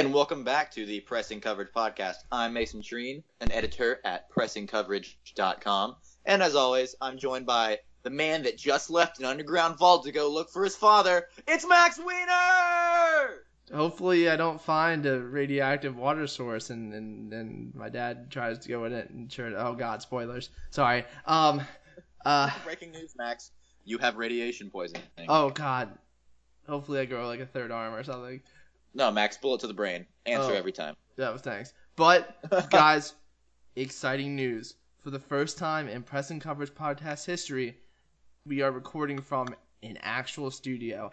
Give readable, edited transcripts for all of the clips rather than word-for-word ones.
And welcome back to the Pressing Coverage Podcast. I'm Mason Treen, an editor at PressingCoverage.com. And as always, I'm joined by the man that just left an underground vault to go look for his father. It's Max Weiner! Hopefully I don't find a radioactive water source and then my dad tries to go in it and oh god, spoilers. Sorry. Breaking news, Max. You have radiation poisoning. Oh god. Hopefully I grow like a third arm or something. No, Max, bullet to the brain. Answer every time. Yeah, thanks. But, guys, exciting news. For the first time in Pressing Coverage Podcast history, we are recording from an actual studio.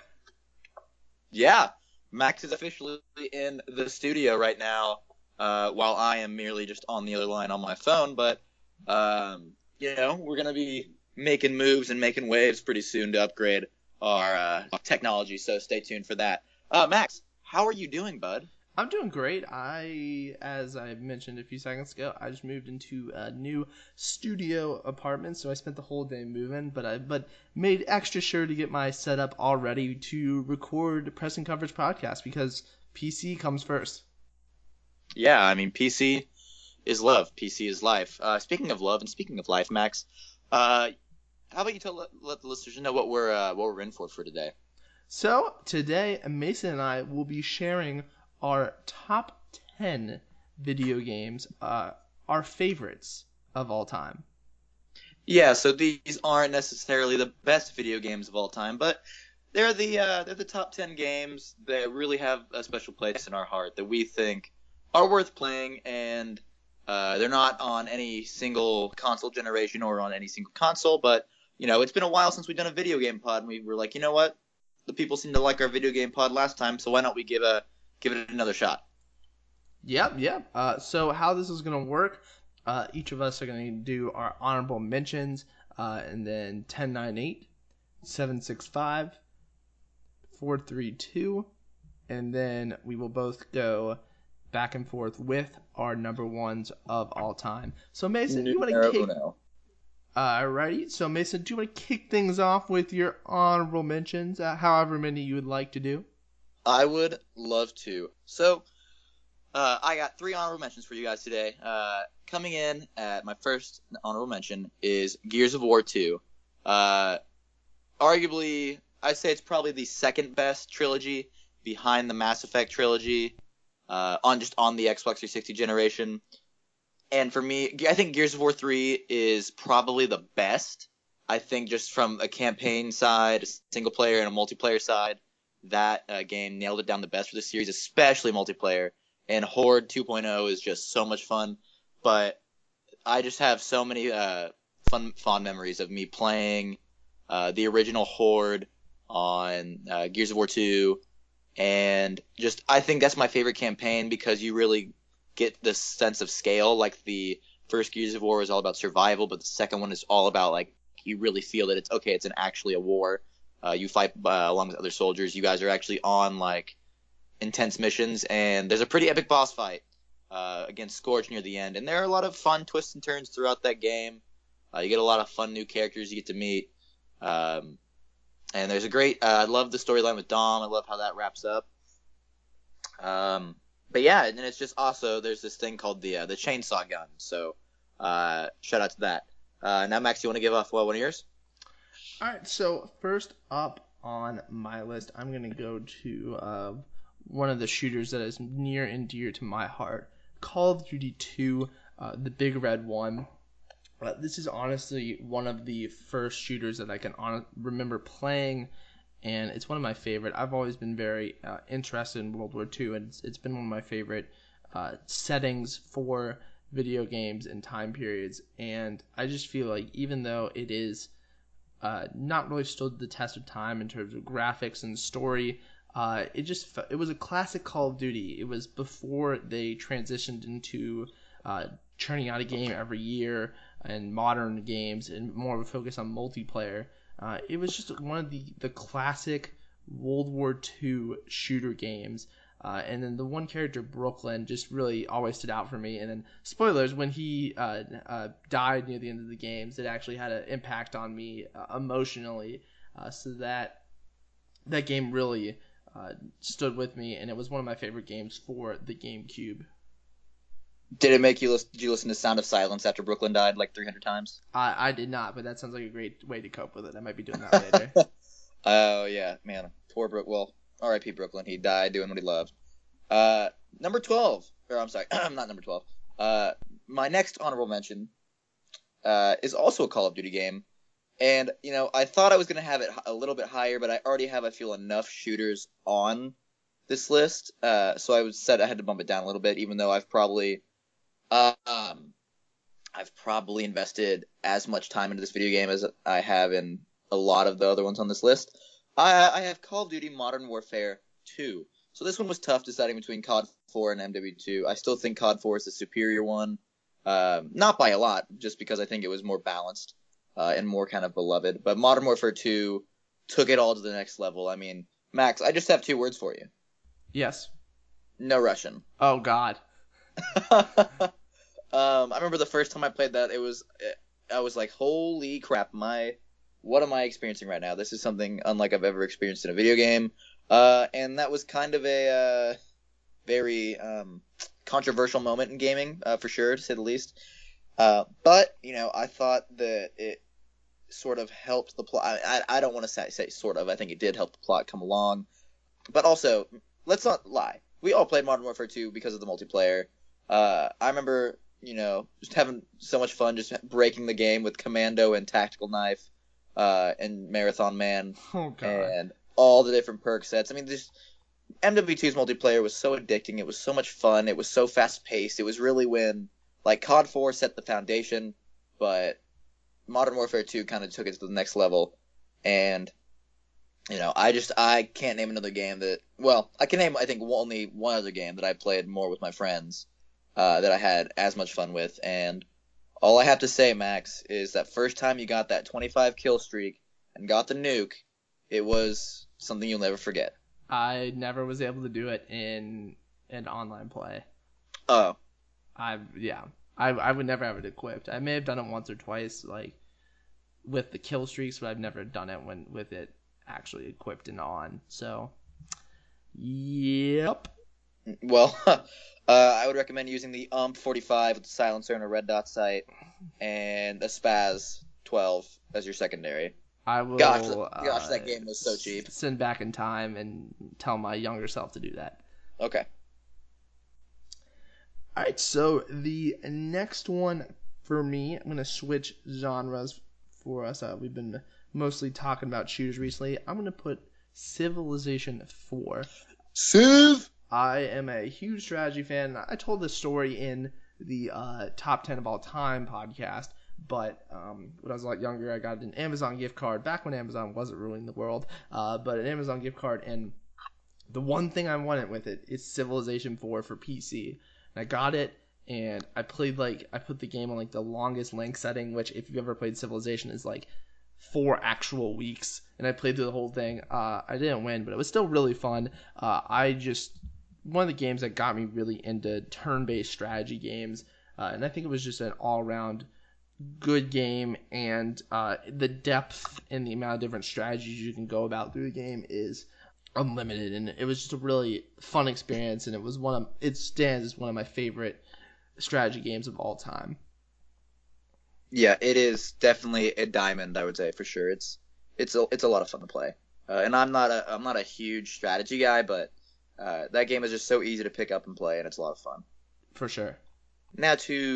Yeah, Max is officially in the studio right now, while I am merely just on the other line on my phone. But, we're going to be making moves and making waves pretty soon to upgrade our technology, so stay tuned for that. Max, how are you doing, bud? I'm doing great. As I mentioned a few seconds ago, I just moved into a new studio apartment, so I spent the whole day moving, but made extra sure to get my setup all ready to record Pressing Coverage Podcast because PC comes first. Yeah, I mean, PC is love. PC is life. Speaking of love and speaking of life, Max, how about you let the listeners know what we're in for today? So today, Mason and I will be sharing our top 10 video games, our favorites of all time. Yeah, so these aren't necessarily the best video games of all time, but they're the top 10 games that really have a special place in our heart that we think are worth playing, and they're not on any single console generation or on any single console, but it's been a while since we've done a video game pod, and we were like, you know what? The people seem to like our video game pod last time, so why not we give it another shot? Yep. So how this is going to work, each of us are going to do our honorable mentions, and then 10, 9, 8, 7, 6, 5, 4, 3, 2, and then we will both go back and forth with our number ones of all time. So Mason, you want to kick... Alrighty, so Mason, do you want to kick things off with your honorable mentions, however many you would like to do? I would love to. So, I got 3 honorable mentions for you guys today. Coming in at my first honorable mention is Gears of War 2. Arguably, I'd say it's probably the second best trilogy behind the Mass Effect trilogy, on the Xbox 360 generation. And for me, I think Gears of War 3 is probably the best. I think just from a campaign side, a single player, and a multiplayer side, that game nailed it down the best for the series, especially multiplayer. And Horde 2.0 is just so much fun. But I just have so many fond memories of me playing the original Horde on Gears of War 2. And just I think that's my favorite campaign because you really get this sense of scale. Like the first Gears of War is all about survival, but the second one is all about like you really feel that it's actually a war. You fight along with other soldiers. You guys are actually on like intense missions, and there's a pretty epic boss fight against Scourge near the end. And there are a lot of fun twists and turns throughout that game. You get a lot of fun new characters you get to meet. And there's a great I love the storyline with Dom. I love how that wraps up. But yeah, and it's just also there's this thing called the chainsaw gun. So shout out to that. Now, Max, you want to give off one of yours? All right. So first up on my list, I'm gonna go to one of the shooters that is near and dear to my heart, Call of Duty 2, the Big Red One. This is honestly one of the first shooters that I can remember playing. And it's one of my favorite. I've always been very interested in World War II, and it's been one of my favorite settings for video games and time periods. And I just feel like even though it is not really stood the test of time in terms of graphics and story, it was a classic Call of Duty. It was before they transitioned into churning out a game every year and modern games and more of a focus on multiplayer. It was just one of the classic World War II shooter games. And then the one character, Brooklyn, just really always stood out for me. And then, spoilers, when he died near the end of the games, it actually had an impact on me emotionally. So that game really stood with me, and it was one of my favorite games for the GameCube. Did it make you did you listen to Sound of Silence after Brooklyn died like 300 times? I did not, but that sounds like a great way to cope with it. I might be doing that later. Oh, yeah, man. Poor Well, R.I.P. Brooklyn. He died doing what he loved. Number 12. Or, I'm sorry, not number 12. My next honorable mention is also a Call of Duty game. And, I thought I was going to have it a little bit higher, but I already have, I feel, enough shooters on this list. So I had to bump it down a little bit, even though I've probably invested as much time into this video game as I have in a lot of the other ones on this list. I have Call of Duty Modern Warfare 2. So this one was tough deciding between COD 4 and MW2. I still think COD 4 is the superior one. Not by a lot, just because I think it was more balanced and more kind of beloved. But Modern Warfare 2 took it all to the next level. I mean, Max, I just have 2 words for you. Yes. No Russian. Oh, God. I remember the first time I played that, I was like, holy crap, what am I experiencing right now? This is something unlike I've ever experienced in a video game. And that was kind of a very controversial moment in gaming, for sure, to say the least. But, I thought that it sort of helped the plot. I don't want to say sort of. I think it did help the plot come along. But also, let's not lie. We all played Modern Warfare 2 because of the multiplayer. I remember, just having so much fun just breaking the game with Commando and Tactical Knife and Marathon Man and all the different perk sets. I mean, this MW2's multiplayer was so addicting. It was so much fun. It was so fast-paced. It was really when, like, COD 4 set the foundation, but Modern Warfare 2 kind of took it to the next level. And, I can't name another game I can name, I think, only one other game that I played more with my friends that I had as much fun with. And all I have to say, Max, is that first time you got that 25 kill streak and got the nuke, it was something you'll never forget. I never was able to do it in an online play. Oh. I would never have it equipped. I may have done it once or twice, like, with the kill streaks, but I've never done it with it actually equipped and on. So, yep. Well, I would recommend using the UMP45 with the silencer and a red dot sight, and a Spaz 12 as your secondary. I will. Gosh, that game was so cheap. Send back in time and tell my younger self to do that. Okay. All right, so the next one for me, I'm gonna switch genres for us. We've been mostly talking about shooters recently. I'm gonna put Civilization 4. Civ. I am a huge strategy fan. I told this story in the top 10 of all time podcast, but when I was a lot younger, I got an Amazon gift card back when Amazon wasn't ruling the world, but an Amazon gift card, and the one thing I wanted with it is Civilization 4 for PC. And I got it, and I played, I put the game on the longest length setting, which if you've ever played Civilization is 4 actual weeks, and I played through the whole thing. I didn't win, but it was still really fun. One of the games that got me really into turn-based strategy games, and I think it was just an all-around good game, and the depth and the amount of different strategies you can go about through the game is unlimited, and it was just a really fun experience, and it stands as one of my favorite strategy games of all time. Yeah, it is definitely a diamond, I would say, for sure. It's a lot of fun to play, and I'm not a huge strategy guy, but that game is just so easy to pick up and play, and it's a lot of fun. For sure. Now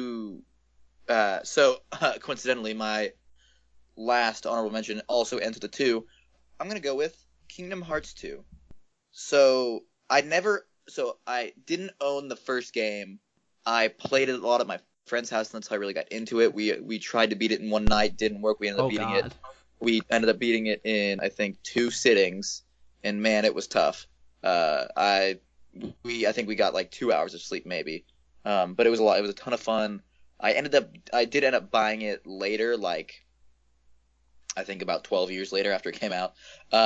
coincidentally, my last honorable mention also ends with a 2. I'm gonna go with Kingdom Hearts 2. So I didn't own the first game. I played it a lot at my friend's house, and that's how I really got into it. We tried to beat it in one night, didn't work. We ended up beating it. We ended up beating it in, I think, 2 sittings, and man, it was tough. I think we got 2 hours of sleep maybe. But it was a lot. It was a ton of fun. I did end up buying it later, I think about 12 years later after it came out.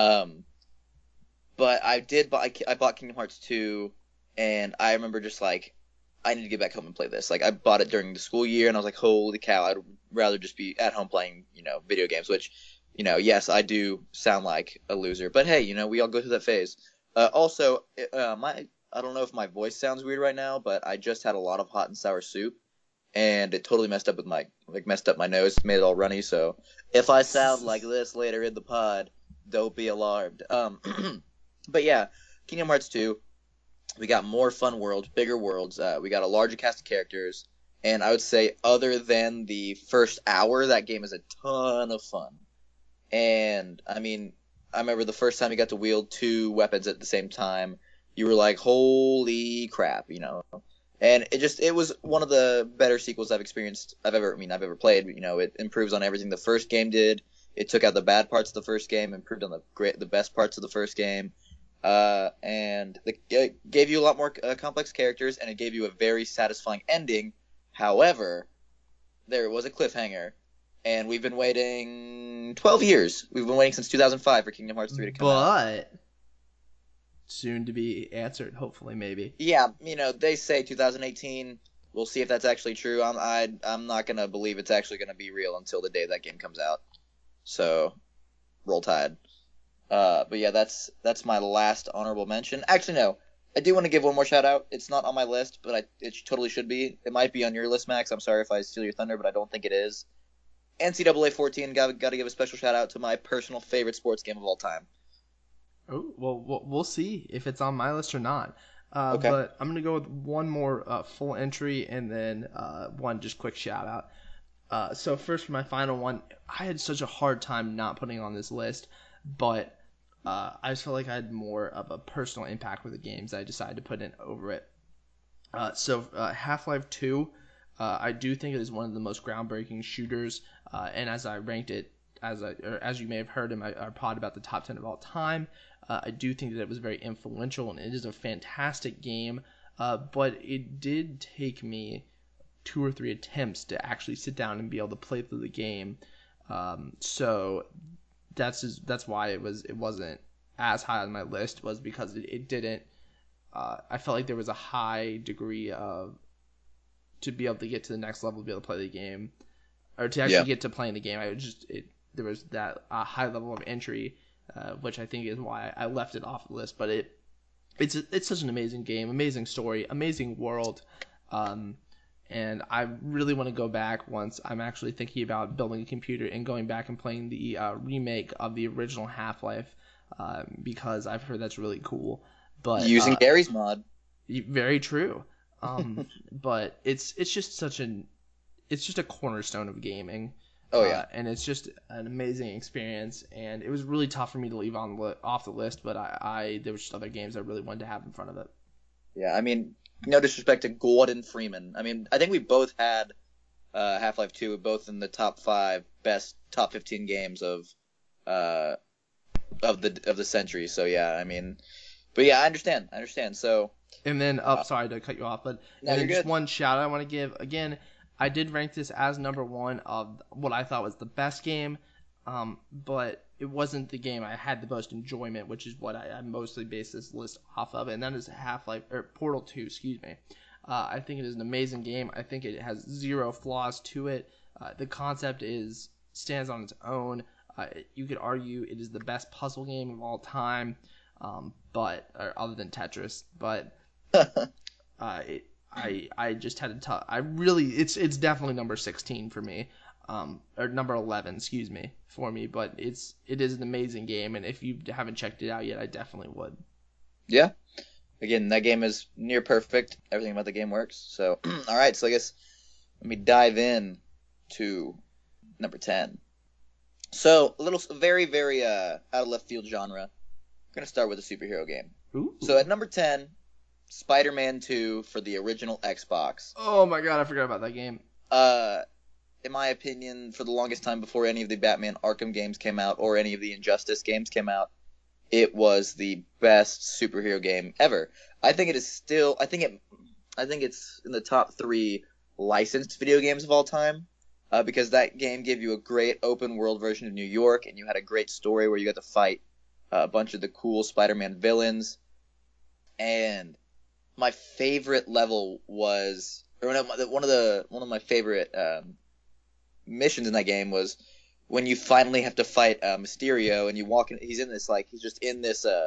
But I bought Kingdom Hearts 2, and I remember just I need to get back home and play this. I bought it during the school year, and I was like, holy cow, I'd rather just be at home playing, video games, which, yes, I do sound like a loser, but hey, we all go through that phase. Also, I don't know if my voice sounds weird right now, but I just had a lot of hot and sour soup, and it totally messed up my nose, made it all runny. So if I sound like this later in the pod, don't be alarmed. But yeah, Kingdom Hearts 2, we got more fun worlds, bigger worlds. We got a larger cast of characters, and I would say other than the first hour, that game is a ton of fun. And I mean, I remember the first time you got to wield two weapons at the same time, you were like, "Holy crap!" And it was one of the better sequels I've ever played. It improves on everything the first game did. It took out the bad parts of the first game, improved on the best parts of the first game, and it gave you a lot more complex characters, and it gave you a very satisfying ending. However, there was a cliffhanger, and we've been waiting 12 years. We've been waiting since 2005 for Kingdom Hearts 3 to come out. But soon to be answered, hopefully, maybe. Yeah, they say 2018. We'll see if that's actually true. I'm not gonna believe it's actually gonna be real until the day that game comes out. So, roll tide. But yeah, that's my last honorable mention. Actually, no. I do want to give one more shout out. It's not on my list, but it totally should be. It might be on your list, Max. I'm sorry if I steal your thunder, but I don't think it is. NCAA 14, got to give a special shout out to my personal favorite sports game of all time. Oh, well, we'll see if it's on my list or not. Okay. But I'm going to go with one more full entry and then one just quick shout out. So first for my final one, I had such a hard time not putting on this list, but I just felt like I had more of a personal impact with the games. I decided to put it over it. So Half-Life 2, I do think it is one of the most groundbreaking shooters, and as I ranked it, as you may have heard in our pod about the top 10 of all time, I do think that it was very influential, and it is a fantastic game, but it did take me 2 or 3 attempts to actually sit down and be able to play through the game. So that's why it wasn't as high on my list, was because it didn't. I felt like there was a high degree of to be able to get to the next level, to be able to play the game, or to actually get to playing the game. There was that high level of entry, which I think is why I left it off the list. But it's such an amazing game, amazing story, amazing world. And I really want to go back once I'm actually thinking about building a computer and going back and playing the remake of the original Half-Life, because I've heard that's really cool. But using Gary's mod. Very true. But it's just a cornerstone of gaming. Oh yeah. And it's just an amazing experience, and it was really tough for me to leave off the list, but there were just other games I really wanted to have in front of it. Yeah, I mean, no disrespect to Gordon Freeman. I mean, I think we both had Half-Life 2, both in the top 5 best top 15 games of the century. So yeah, I mean, but yeah, I understand. So. And then, sorry to cut you off, but no, and then just good. one shout out I want to give again. I did rank this as number 1 of what I thought was the best game, but it wasn't the game I had the most enjoyment, which is what I mostly based this list off of, and that is Half-Life, or Portal 2, excuse me. I think it is an amazing game. I think it has zero flaws to it. The concept stands on its own. You could argue it is the best puzzle game of all time, other than Tetris, but I just had to it's definitely number 16 for me, or number 11, excuse me, for me, but it is an amazing game, and if you haven't checked it out yet, I definitely would. Yeah. Again, that game is near perfect. Everything about the game works. So, all right, so I guess let me dive in to number 10. So, very, very out of left field genre. I'm going to start with a superhero game. Ooh. So, at number 10, Spider-Man 2 for the original Xbox. Oh my god, I forgot about that game. In my opinion, for the longest time before any of the Batman Arkham games came out or any of the Injustice games came out, it was the best superhero game ever. I think it's in the top 3 licensed video games of all time, because that game gave you a great open world version of New York, and you had a great story where you got to fight a bunch of the cool Spider-Man villains. And my favorite level was, or one of my favorite missions in that game was when you finally have to fight Mysterio, and you walk in. He's just in this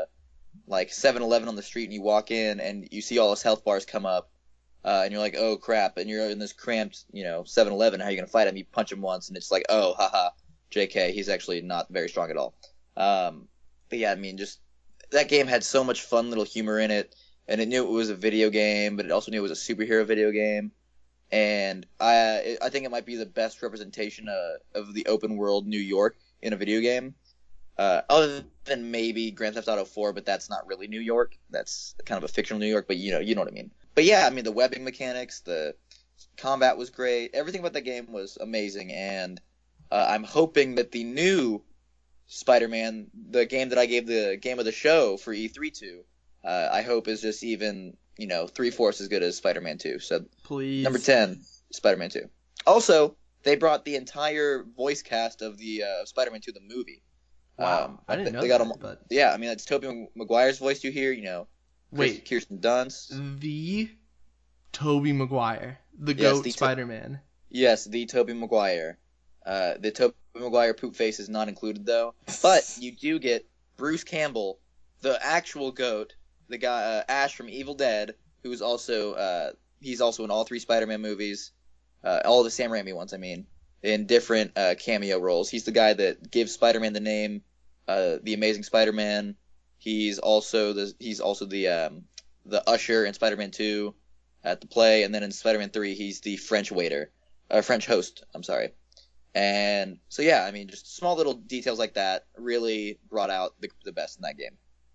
like 7-Eleven on the street and you walk in and you see all those health bars come up, and you're like, oh crap, and you're in this cramped, 7-Eleven. How are you gonna fight him? You punch him once, and it's like, oh, haha, JK, he's actually not very strong at all. But yeah, I mean, just that game had so much fun little humor in it, and it knew it was a video game, but it also knew it was a superhero video game. And I think it might be the best representation of the open world New York in a video game. Other than maybe Grand Theft Auto 4, but that's not really New York. That's kind of a fictional New York, but you know what I mean. But yeah, I mean, the webbing mechanics, the combat was great. Everything about that game was amazing, and I'm hoping that the new Spider-Man, the game that I gave the game of the show for E3 to, I hope is just even, 3/4 as good as Spider-Man 2. So Please. Number 10, Spider-Man 2. Also, they brought the entire voice cast of the Spider-Man 2, the movie. Wow, I didn't know they got that, them, but... Yeah, I mean, it's Tobey Maguire's voice you hear, Wait. Kirsten Dunst. The Tobey Maguire. The Yes, GOAT Spider-Man. Yes, the Tobey Maguire. The Tobey Maguire poop face is not included, though. But you do get Bruce Campbell, the actual GOAT, the guy, Ash from Evil Dead, who's also, he's also in all 3 Spider-Man movies, all the Sam Raimi ones, I mean, in different cameo roles. He's the guy that gives Spider-Man the name, the Amazing Spider-Man. He's also the usher in Spider-Man 2 at the play, and then in Spider-Man 3, he's the French French host. I'm sorry. And so yeah, I mean, just small little details like that really brought out the best in that game.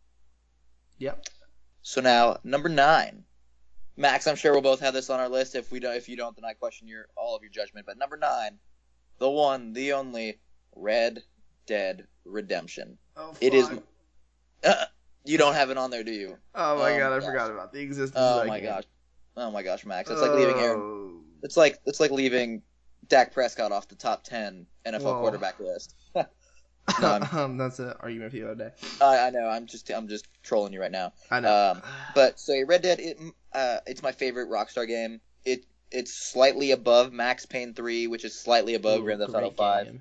Yep. So now number 9, Max. I'm sure we'll both have this on our list. If you don't, then I question all of your judgment. But number 9, the one, the only, Red Dead Redemption. Oh, fuck. It is. You don't have it on there, do you? Oh my god, I forgot about the existence Oh of that my game. gosh. Oh my gosh, Max. It's like leaving Aaron. It's like leaving Dak Prescott off the top 10 NFL quarterback list. No, that's an argument for the other day. I know. I'm just trolling you right now. I know. But so Red Dead, it's my favorite Rockstar game. It's slightly above Max Payne 3, which is slightly above Grand Theft Auto 5.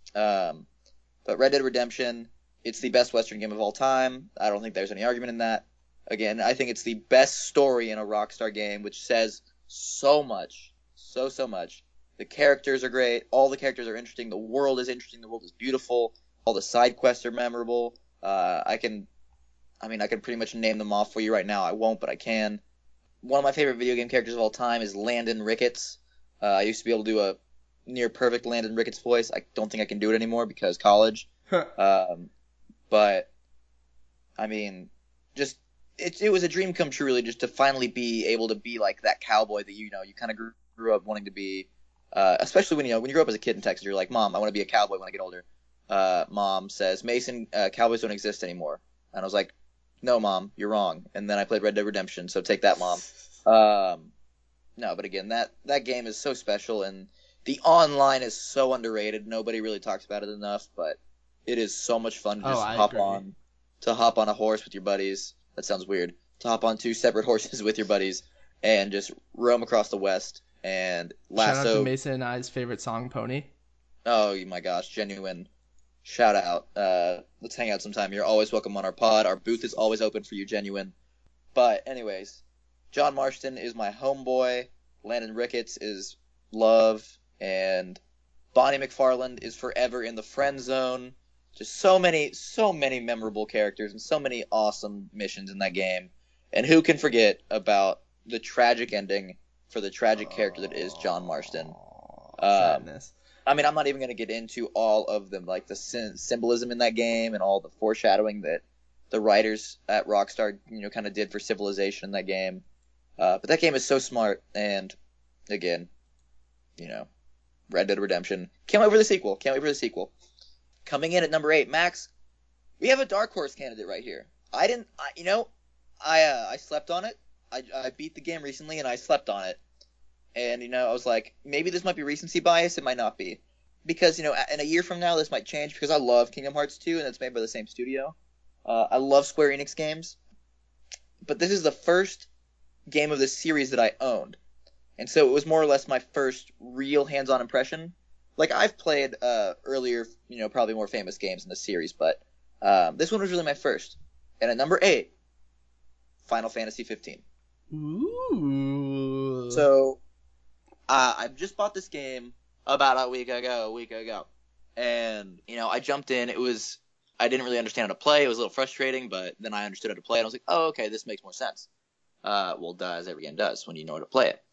But Red Dead Redemption, it's the best Western game of all time. I don't think there's any argument in that. Again, I think it's the best story in a Rockstar game, which says so much, so much. The characters are great. All the characters are interesting. The world is interesting. The world is beautiful. All the side quests are memorable. I can pretty much name them off for you right now. I won't, but I can. One of my favorite video game characters of all time is Landon Ricketts. I used to be able to do a near perfect Landon Ricketts voice. I don't think I can do it anymore because college. But I mean, just it was a dream come true, really, just to finally be able to be like that cowboy that you kind of grew up wanting to be. Especially when you grow up as a kid in Texas, you're like, Mom, I want to be a cowboy when I get older. Mom says, Mason, cowboys don't exist anymore. And I was like, no, Mom, you're wrong. And then I played Red Dead Redemption, so take that, Mom. No, but again, that game is so special, and the online is so underrated. Nobody really talks about it enough, but it is so much fun to just hop on a horse with your buddies. That sounds weird. To hop on 2 separate horses with your buddies and just roam across the West and lasso. Shout out to Mason and I's favorite song, Pony. Oh my gosh, genuine shout out. Let's hang out sometime. You're always welcome on our pod. Our booth is always open for you, genuine. But anyways, John Marston is my homeboy. Landon Ricketts is love, and Bonnie McFarland is forever in the friend zone. Just so many memorable characters and so many awesome missions in that game. And who can forget about the tragic ending for the tragic character that is John Marston? Sadness. I mean, I'm not even going to get into all of them, like the symbolism in that game and all the foreshadowing that the writers at Rockstar, kind of did for Civilization in that game. But that game is so smart, and again, Red Dead Redemption. Can't wait for the sequel. Coming in at number 8, Max, we have a dark horse candidate right here. I slept on it. I beat the game recently, and I slept on it. And, I was like, maybe this might be recency bias. It might not be. Because, in a year from now, this might change because I love Kingdom Hearts 2, and it's made by the same studio. I love Square Enix games. But this is the first game of this series that I owned. And so it was more or less my first real hands-on impression. Like, I've played earlier, probably more famous games in the series, but this one was really my first. And at number 8, Final Fantasy 15. Ooh. So, I just bought this game about a week ago. And, I jumped in. I didn't really understand how to play. It was a little frustrating, but then I understood how to play, and I was like, oh, okay, this makes more sense. Well, as every game does when you know how to play it.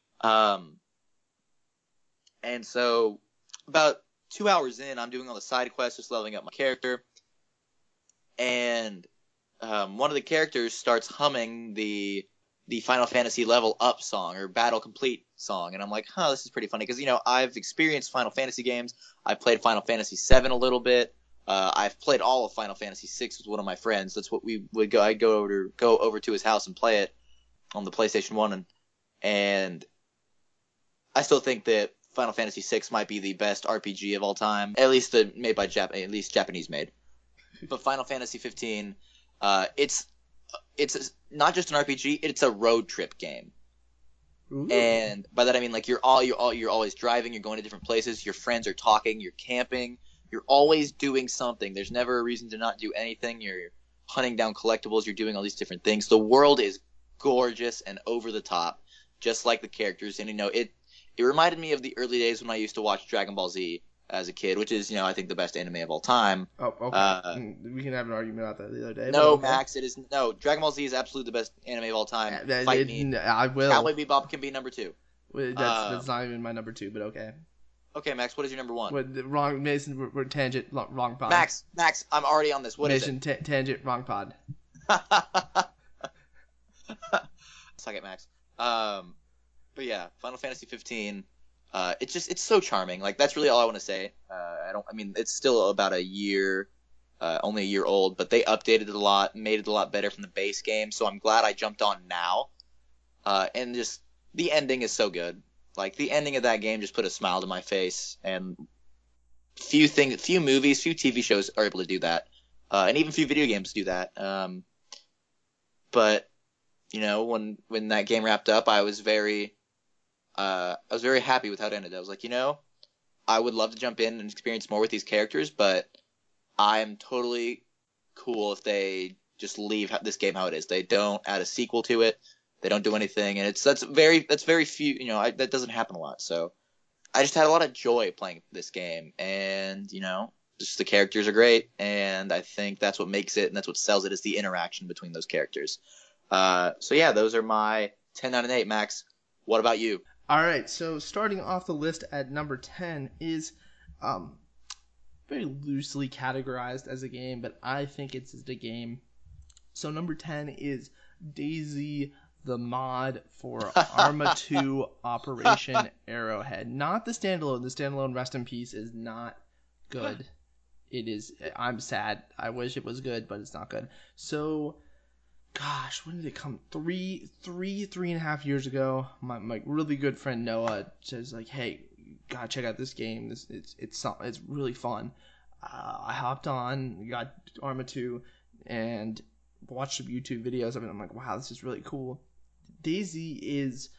And so, about 2 hours in, I'm doing all the side quests, just leveling up my character. And one of the characters starts humming the Final Fantasy level up song or battle complete song, and I'm like, this is pretty funny because I've experienced Final Fantasy games. I've played Final Fantasy 7 a little bit. I've played all of Final Fantasy 6 with one of my friends. That's what we would go. I'd go over to his house and play it on the PlayStation 1, and I still think that Final Fantasy 6 might be the best RPG of all time, at least made by at least Japanese made. But Final Fantasy 15, it's not just an RPG; it's a road trip game. Ooh. And by that I mean you're always driving, you're going to different places, your friends are talking, you're camping, you're always doing something. There's never a reason to not do anything. You're hunting down collectibles, you're doing all these different things. The world is gorgeous and over the top, just like the characters. And it reminded me of the early days when I used to watch Dragon Ball Z as a kid, which is I think the best anime of all time. Oh, okay. We can have an argument about that the other day. No, okay. Max, it is no. Dragon Ball Z is absolutely the best anime of all time. Fight me. I will. Cowboy Bebop can be number 2. That's not even my number 2, but okay. Okay, Max, what is your number 1? Wrong, Mason. We're tangent. Wrong pod. Max, I'm already on this. What Mason, is it? Tangent. Wrong pod. Suck it, Max. But yeah, Final Fantasy 15. It's so charming. That's really all I want to say. It's still about a year, only a year old, but they updated it a lot, made it a lot better from the base game. So I'm glad I jumped on now. And just the ending is so good. The ending of that game just put a smile to my face. And few movies, few TV shows are able to do that, and even few video games do that. But when that game wrapped up, I was very happy with how it ended. I was like, I would love to jump in and experience more with these characters, but I'm totally cool if they just leave this game how it is. They don't add a sequel to it. They don't do anything, and that's very few. That doesn't happen a lot. So I just had a lot of joy playing this game, and just the characters are great, and I think that's what makes it, and that's what sells it, is the interaction between those characters. So yeah, those are my 10 out of 8. Max, what about you? All right, so starting off the list at number 10 is very loosely categorized as a game, but I think it's a game. So number 10 is DayZ, the mod for Arma 2 Operation Arrowhead. Not the standalone. The standalone, rest in peace, is not good. It is. I'm sad. I wish it was good, but it's not good. So, gosh, when did it come? Three and a half years ago. My really good friend Noah says hey, you gotta check out this game. It's really fun. I hopped on, got Arma 2, and watched some YouTube videos of it. I'm like, wow, this is really cool. DayZ is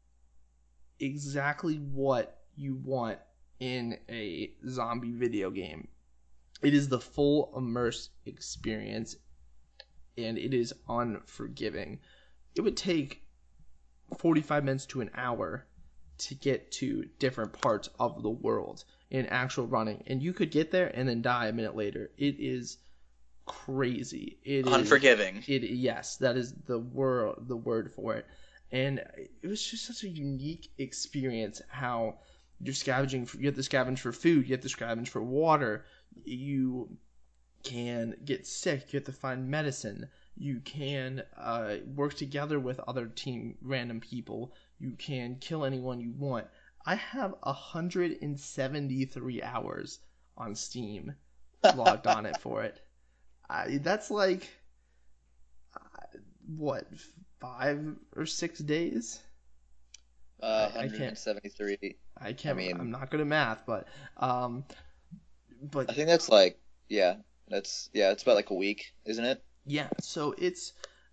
exactly what you want in a zombie video game. It is the full immerse experience, and it is unforgiving. It would take 45 minutes to an hour to get to different parts of the world in actual running, and you could get there and then die a minute later. It is crazy. It unforgiving. Yes, that is the word for it. And it was just such a unique experience how you're scavenging. You have to scavenge for food. You have to scavenge for water. You can get sick. You have to find medicine. You can work together with other random people. You can kill anyone you want. I have 173 hours on Steam logged on it for it. That's what, 5 or 6 days? 173. I can't. I'm not good at math, but I think that's it's about a week, isn't it? Yeah. So it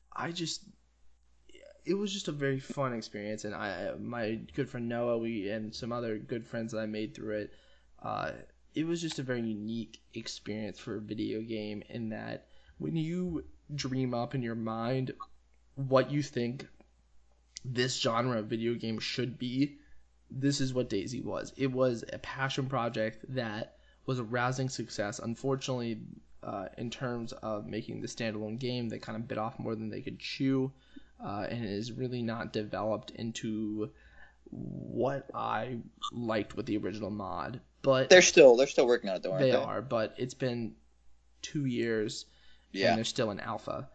was just a very fun experience, and my good friend Noah, and some other good friends that I made through it, it was just a very unique experience for a video game, in that when you dream up in your mind what you think this genre of video game should be, this is what DayZ was. It was a passion project that was a rousing success. Unfortunately, in terms of making the standalone game, they kind of bit off more than they could chew, and it is really not developed into what I liked with the original mod. But they're still working on it, though, aren't they? They are, but it's been 2 years, and they're still in alpha.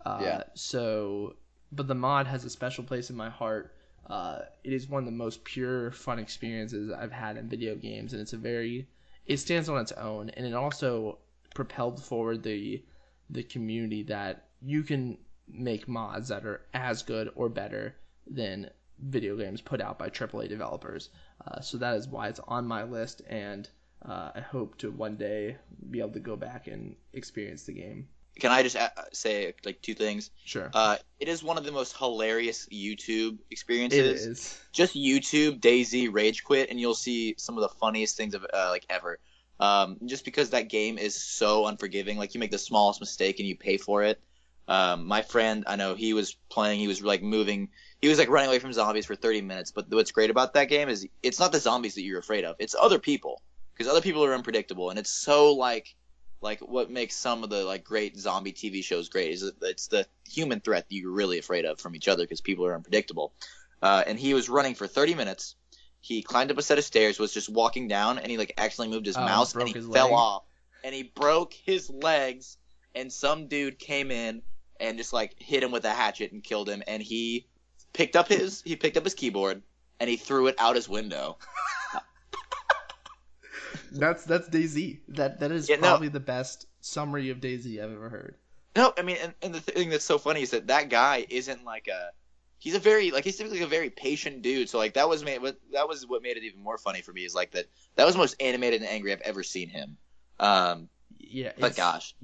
But the mod has a special place in my heart. It is one of the most pure, fun experiences I've had in video games, and it stands on its own, and it also propelled forward the community that you can make mods that are as good or better than video games put out by AAA developers. So that is why it's on my list, and I hope to one day be able to go back and experience the game. Can I just say like 2 things? Sure. It is one of the most hilarious YouTube experiences. It is. Just YouTube DayZ Rage Quit, and you'll see some of the funniest things of like ever. Just because that game is so unforgiving. Like, you make the smallest mistake and you pay for it. My friend, I know, he was playing. He was like moving. He was like running away from zombies for 30 minutes. But what's great about that game is it's not the zombies that you're afraid of. It's other people, because other people are unpredictable, and it's so like what makes some of the like great zombie TV shows great is it's the human threat that you're really afraid of from each other, because people are unpredictable. And he was running for 30 minutes. He climbed up a set of stairs, was just walking down, and he like accidentally moved his mouse, and he fell off, and he broke his legs. And some dude came in and just like hit him with a hatchet and killed him. And he picked up his keyboard and he threw it out his window. That's DayZ. That is probably the best summary of DayZ I've ever heard. No, I mean, and the thing that's so funny is that guy isn't like he's typically a very patient dude. So like that was what made it even more funny for me, is like that was the most animated and angry I've ever seen him. Yeah, but gosh,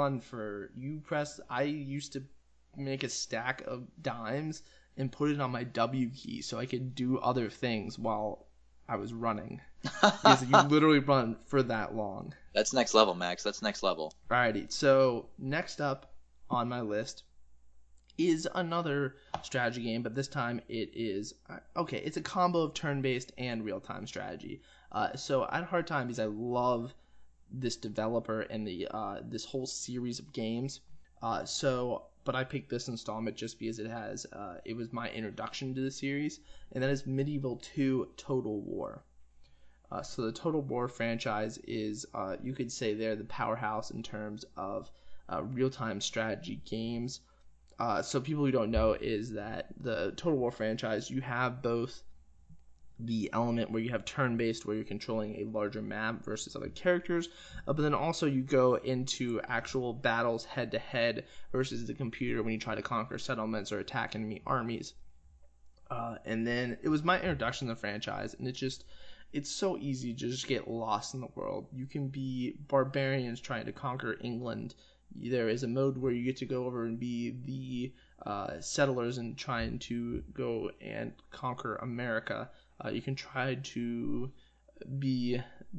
I used to make a stack of dimes and put it on my W key so I could do other things while I was running. Because you literally run for that long. That's next level, Max. That's next level. Alrighty, so next up on my list is another strategy game, but this time it's a combo of turn-based and real-time strategy. So I had a hard time because I love this developer and this whole series of games. But I picked this installment just because it was my introduction to the series, and that is Medieval 2 Total War. So the Total War franchise is, you could say they're the powerhouse in terms of real-time strategy games. So people who don't know is that the Total War franchise, you have both the element where you have turn-based, where you're controlling a larger map versus other characters, but then also you go into actual battles head-to-head versus the computer when you try to conquer settlements or attack enemy armies. And then it was my introduction to the franchise, and it's so easy to just get lost in the world. You can be barbarians trying to conquer England. There is a mode where you get to go over and be the settlers and trying to go and conquer America. You can try to be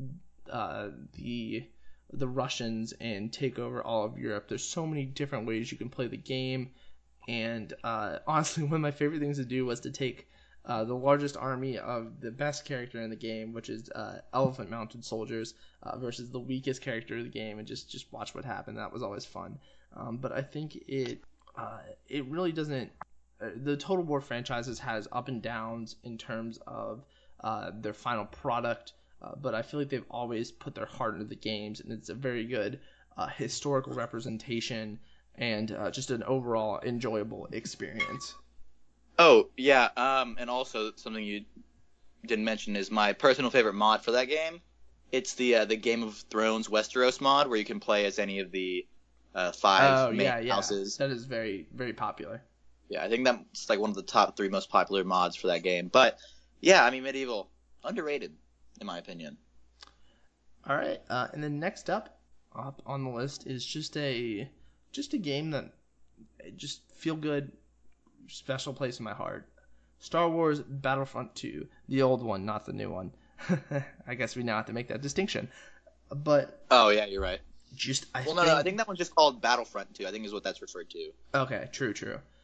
the Russians and take over all of Europe. There's so many different ways you can play the game, and honestly, one of my favorite things to do was to take the largest army of the best character in the game, which is elephant-mounted soldiers, versus the weakest character of the game, and just watch what happened. That was always fun. But I think it really doesn't. The Total War franchises has up and downs in terms of their final product, but I feel like they've always put their heart into the games, and it's a very good historical representation and just an overall enjoyable experience. Oh, yeah, and also something you didn't mention is my personal favorite mod for that game. It's the Game of Thrones Westeros mod, where you can play as any of the 5 main houses. That is very, very popular. Yeah, I think that's like one of the top 3 most popular mods for that game. But yeah, I mean, Medieval, underrated in my opinion. All right, and then next up on the list is just a game that just feel good, special place in my heart. Star Wars Battlefront 2, the old one, not the new one. I guess we now have to make that distinction. But oh yeah, you're right. I think that one's just called Battlefront 2. I think is what that's referred to. Okay, true.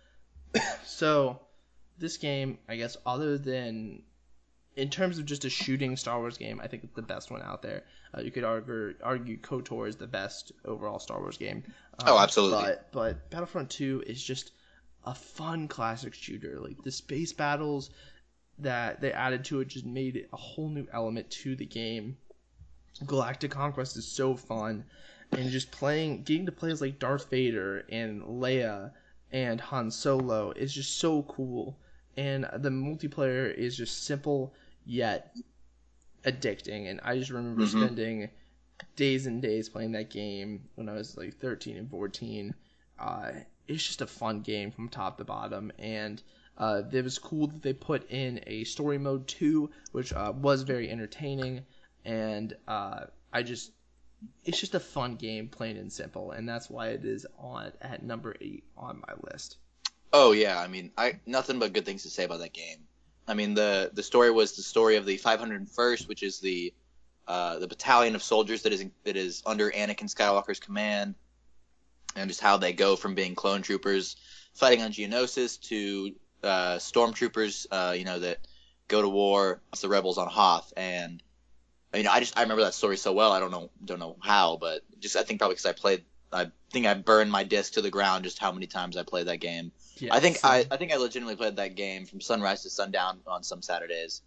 So, this game, I guess, other than in terms of just a shooting Star Wars game, I think it's the best one out there. You could argue KOTOR is the best overall Star Wars game. Oh, absolutely. But Battlefront 2 is just a fun classic shooter. Like the space battles that they added to it just made it a whole new element to the game. Galactic Conquest is so fun, and just getting to play as like Darth Vader and Leia and Han Solo is just so cool. And the multiplayer is just simple yet addicting. And I just remember spending days and days playing that game when I was like 13 and 14. It's just a fun game from top to bottom. And it was cool that they put in a story mode too, which was very entertaining. And it's just a fun game, plain and simple. And that's why it is at number 8 on my list. Oh yeah, I mean, nothing but good things to say about that game. I mean, the story was the story of the 501st, which is the battalion of soldiers that is under Anakin Skywalker's command, and just how they go from being clone troopers fighting on Geonosis to stormtroopers, that go to war with the rebels on Hoth. And I remember that story so well. I don't know how, but just I think probably because I think I burned my disc to the ground just how many times I played that game. Yeah, I think I legitimately played that game from sunrise to sundown on some Saturdays.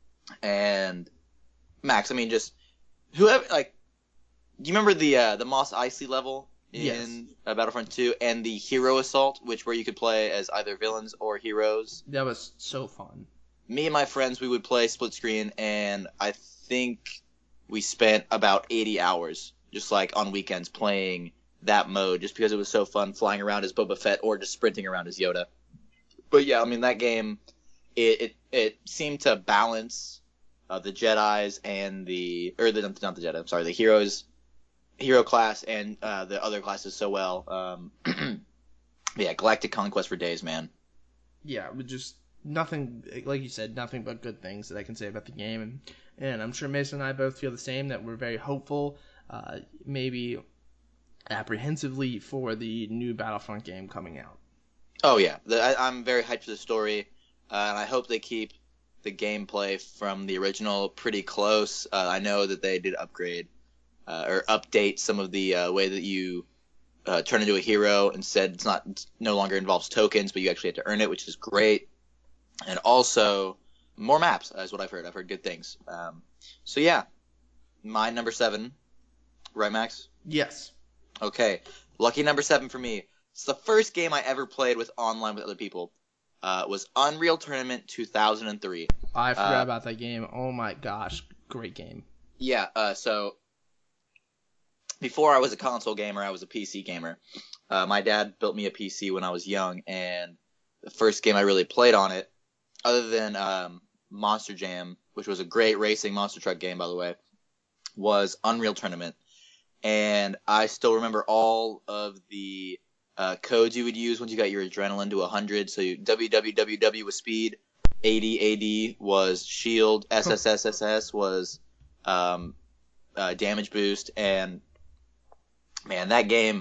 And Max, I mean, just whoever do you remember the Mos Eisley level in Battlefront 2 and the Hero Assault, where you could play as either villains or heroes? That was so fun. Me and my friends, we would play split screen, and I think we spent about 80 hours just like on weekends playing that mode just because it was so fun flying around as Boba Fett or just sprinting around as Yoda. But yeah, I mean, that game, it seemed to balance the Jedis and the hero class and the other classes so well. Yeah, Galactic Conquest for days, man. Yeah, with just nothing, like you said, nothing but good things that I can say about the game. And I'm sure Mason and I both feel the same, that we're very hopeful, maybe apprehensively, for the new Battlefront game coming out. Oh yeah, I'm very hyped for the story, and I hope they keep the gameplay from the original pretty close. I know that they did upgrade or update some of the way that you turn into a hero. Instead, it's no longer involves tokens, but you actually have to earn it, which is great. And also more maps, is what I've heard. I've heard good things. So yeah, my number 7, right, Max? Yes. Okay, lucky number 7 for me. It's the first game I ever played online with other people. Was Unreal Tournament 2003. I forgot about that game. Oh my gosh, great game. Yeah, so before I was a console gamer, I was a PC gamer. My dad built me a PC when I was young, and the first game I really played on it, other than Monster Jam, which was a great racing monster truck game, by the way, was Unreal Tournament. And I still remember all of the codes you would use once you got your adrenaline to 100. So WWWW was speed, AD was shield, SSSSS was damage boost, and man, that game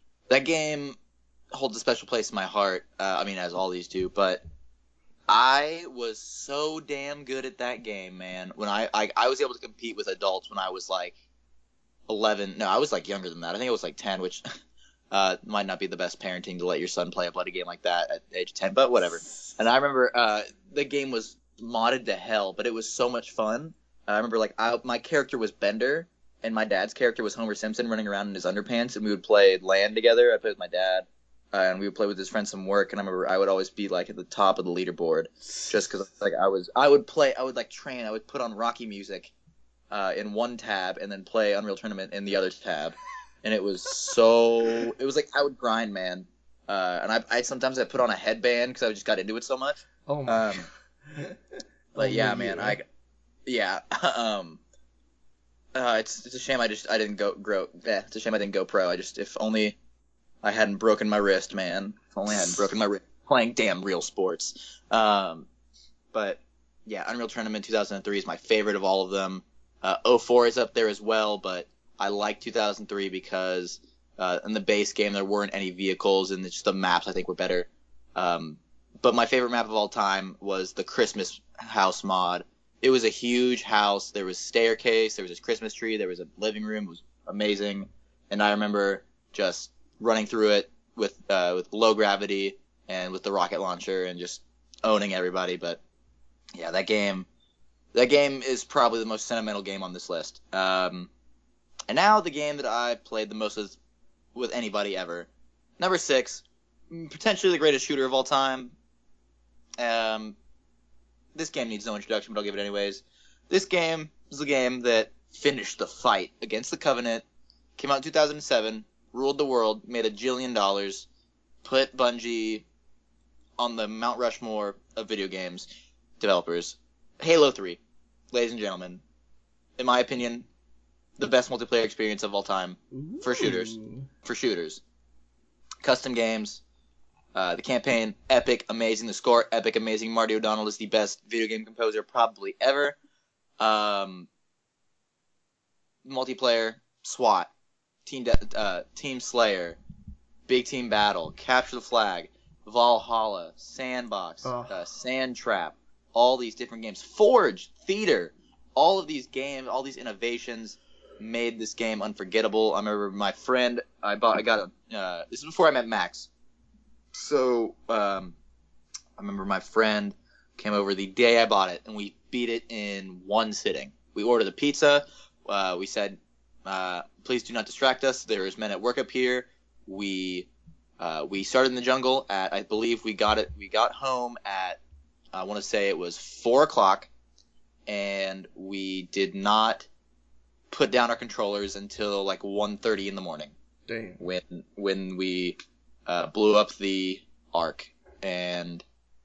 holds a special place in my heart. I mean, as all these do, but I was so damn good at that game, man. When I was able to compete with adults when I was like 11. No, I was like younger than that. I think I was like 10, which might not be the best parenting to let your son play a bloody game like that at age 10, but whatever. And I remember the game was modded to hell, but it was so much fun. I remember my character was Bender, and my dad's character was Homer Simpson running around in his underpants, and we would play LAN together. I played with my dad, and we would play with his friends some work. And I remember I would always be like at the top of the leaderboard, just because I would train. I would put on Rocky music in one tab, and then play Unreal Tournament in the other tab, and it was like I would grind, man. And I sometimes put on a headband because I just got into it so much. Oh my. But yeah, man, it's a shame I didn't go grow. It's a shame I didn't go pro. If only I hadn't broken my wrist, man. If only I hadn't broken my wrist playing damn real sports. But yeah, Unreal Tournament 2003 is my favorite of all of them. 04 is up there as well, but I like 2003 because in the base game there weren't any vehicles and just the maps I think were better. But my favorite map of all time was the Christmas house mod. It was a huge house. There was staircase. There was this Christmas tree. There was a living room. It was amazing. And I remember just running through it with low gravity and with the rocket launcher and just owning everybody. But yeah, that game is probably the most sentimental game on this list. And now the game that I played the most with anybody ever, number 6, potentially the greatest shooter of all time. This game needs no introduction, but I'll give it anyways. This game is the game that finished the fight against the Covenant, came out in 2007, ruled the world, made $1 jillion, put Bungie on the Mount Rushmore of video games developers. Halo 3, ladies and gentlemen, in my opinion, the best multiplayer experience of all time for shooters. For shooters. Custom games. The campaign, epic, amazing. The score, epic, amazing. Marty O'Donnell is the best video game composer probably ever. Multiplayer, SWAT, Team Slayer, Big Team Battle, Capture the Flag, Valhalla, Sandbox, Sand Trap, all these different games. Forge, Theater, all of these games, all these innovations made this game unforgettable. I remember my friend, this is before I met Max. So, I remember my friend came over the day I bought it, and we beat it in one sitting. We ordered the pizza. We said, please do not distract us. There is men at work up here. We started in the jungle at, I believe we got home at, I want to say it was 4 o'clock, and we did not put down our controllers until like 1:30 in the morning. Dang. When we blew up the Ark, and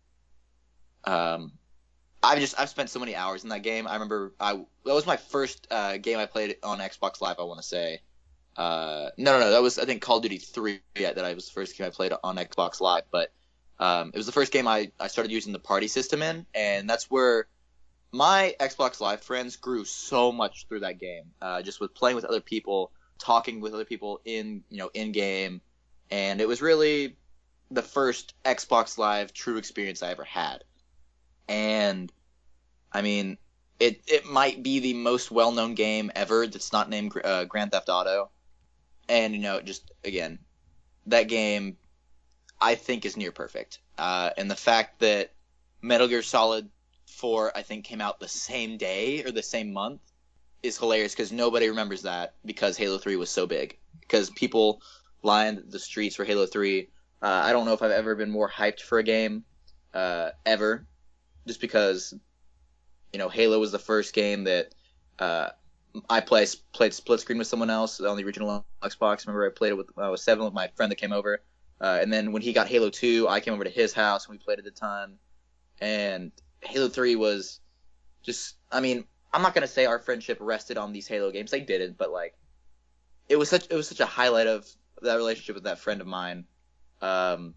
I've spent so many hours in that game. I remember that was my first game I played on Xbox Live. I want to say, no, that was I think Call of Duty 3. Yeah, that was the first game I played on Xbox Live. But it was the first game I started using the party system in, and that's where my Xbox Live friends grew so much through that game. Just with playing with other people, talking with other people in game. And it was really the first Xbox Live true experience I ever had. And, I mean, it might be the most well-known game ever that's not named Grand Theft Auto. And, just, again, that game, I think, is near perfect. And the fact that Metal Gear Solid 4, I think, came out the same day or the same month is hilarious because nobody remembers that because Halo 3 was so big. Because people lined the streets for Halo 3. I don't know if I've ever been more hyped for a game ever, just because Halo was the first game that I played split screen with someone else on the original Xbox. Remember, I played it when I was 7 with my friend that came over, and then when he got Halo 2, I came over to his house and we played it a ton. And Halo 3 was just, I mean, I'm not gonna say our friendship rested on these Halo games. They didn't, but like, it was such a highlight of that relationship with that friend of mine. And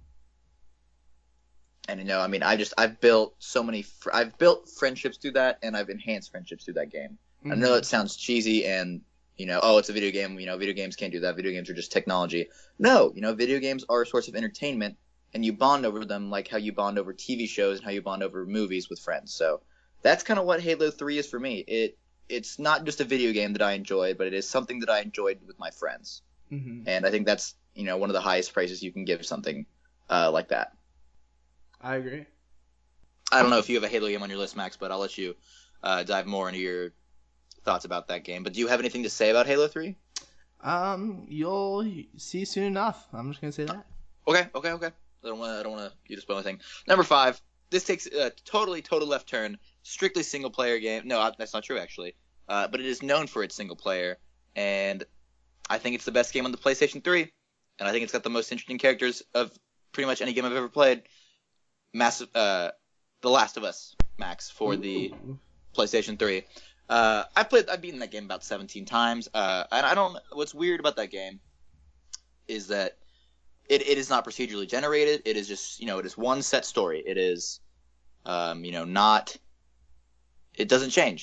I mean, I've built friendships through that, and I've enhanced friendships through that game. Mm-hmm. I know that sounds cheesy, and it's a video game. Video games can't do that. Video games are just technology. No, video games are a source of entertainment, and you bond over them like how you bond over TV shows and how you bond over movies with friends. So that's kind of what Halo 3 is for me. It's not just a video game that I enjoyed, but it is something that I enjoyed with my friends. Mm-hmm. And I think that's one of the highest praises you can give something like that. I agree. I don't know if you have a Halo game on your list, Max, but I'll let you dive more into your thoughts about that game. But do you have anything to say about Halo 3? You'll see soon enough. I'm just gonna say that. Okay. I don't want you to spoil anything. Number 5. This takes a total left turn. Strictly single player game. No, that's not true actually. But it is known for its single player, and I think it's the best game on the PlayStation 3, and I think it's got the most interesting characters of pretty much any game I've ever played. The Last of Us, Max, for the PlayStation 3. I've beaten that game about 17 times. And what's weird about that game is that it is not procedurally generated. It is just, it is one set story. It is, it doesn't change.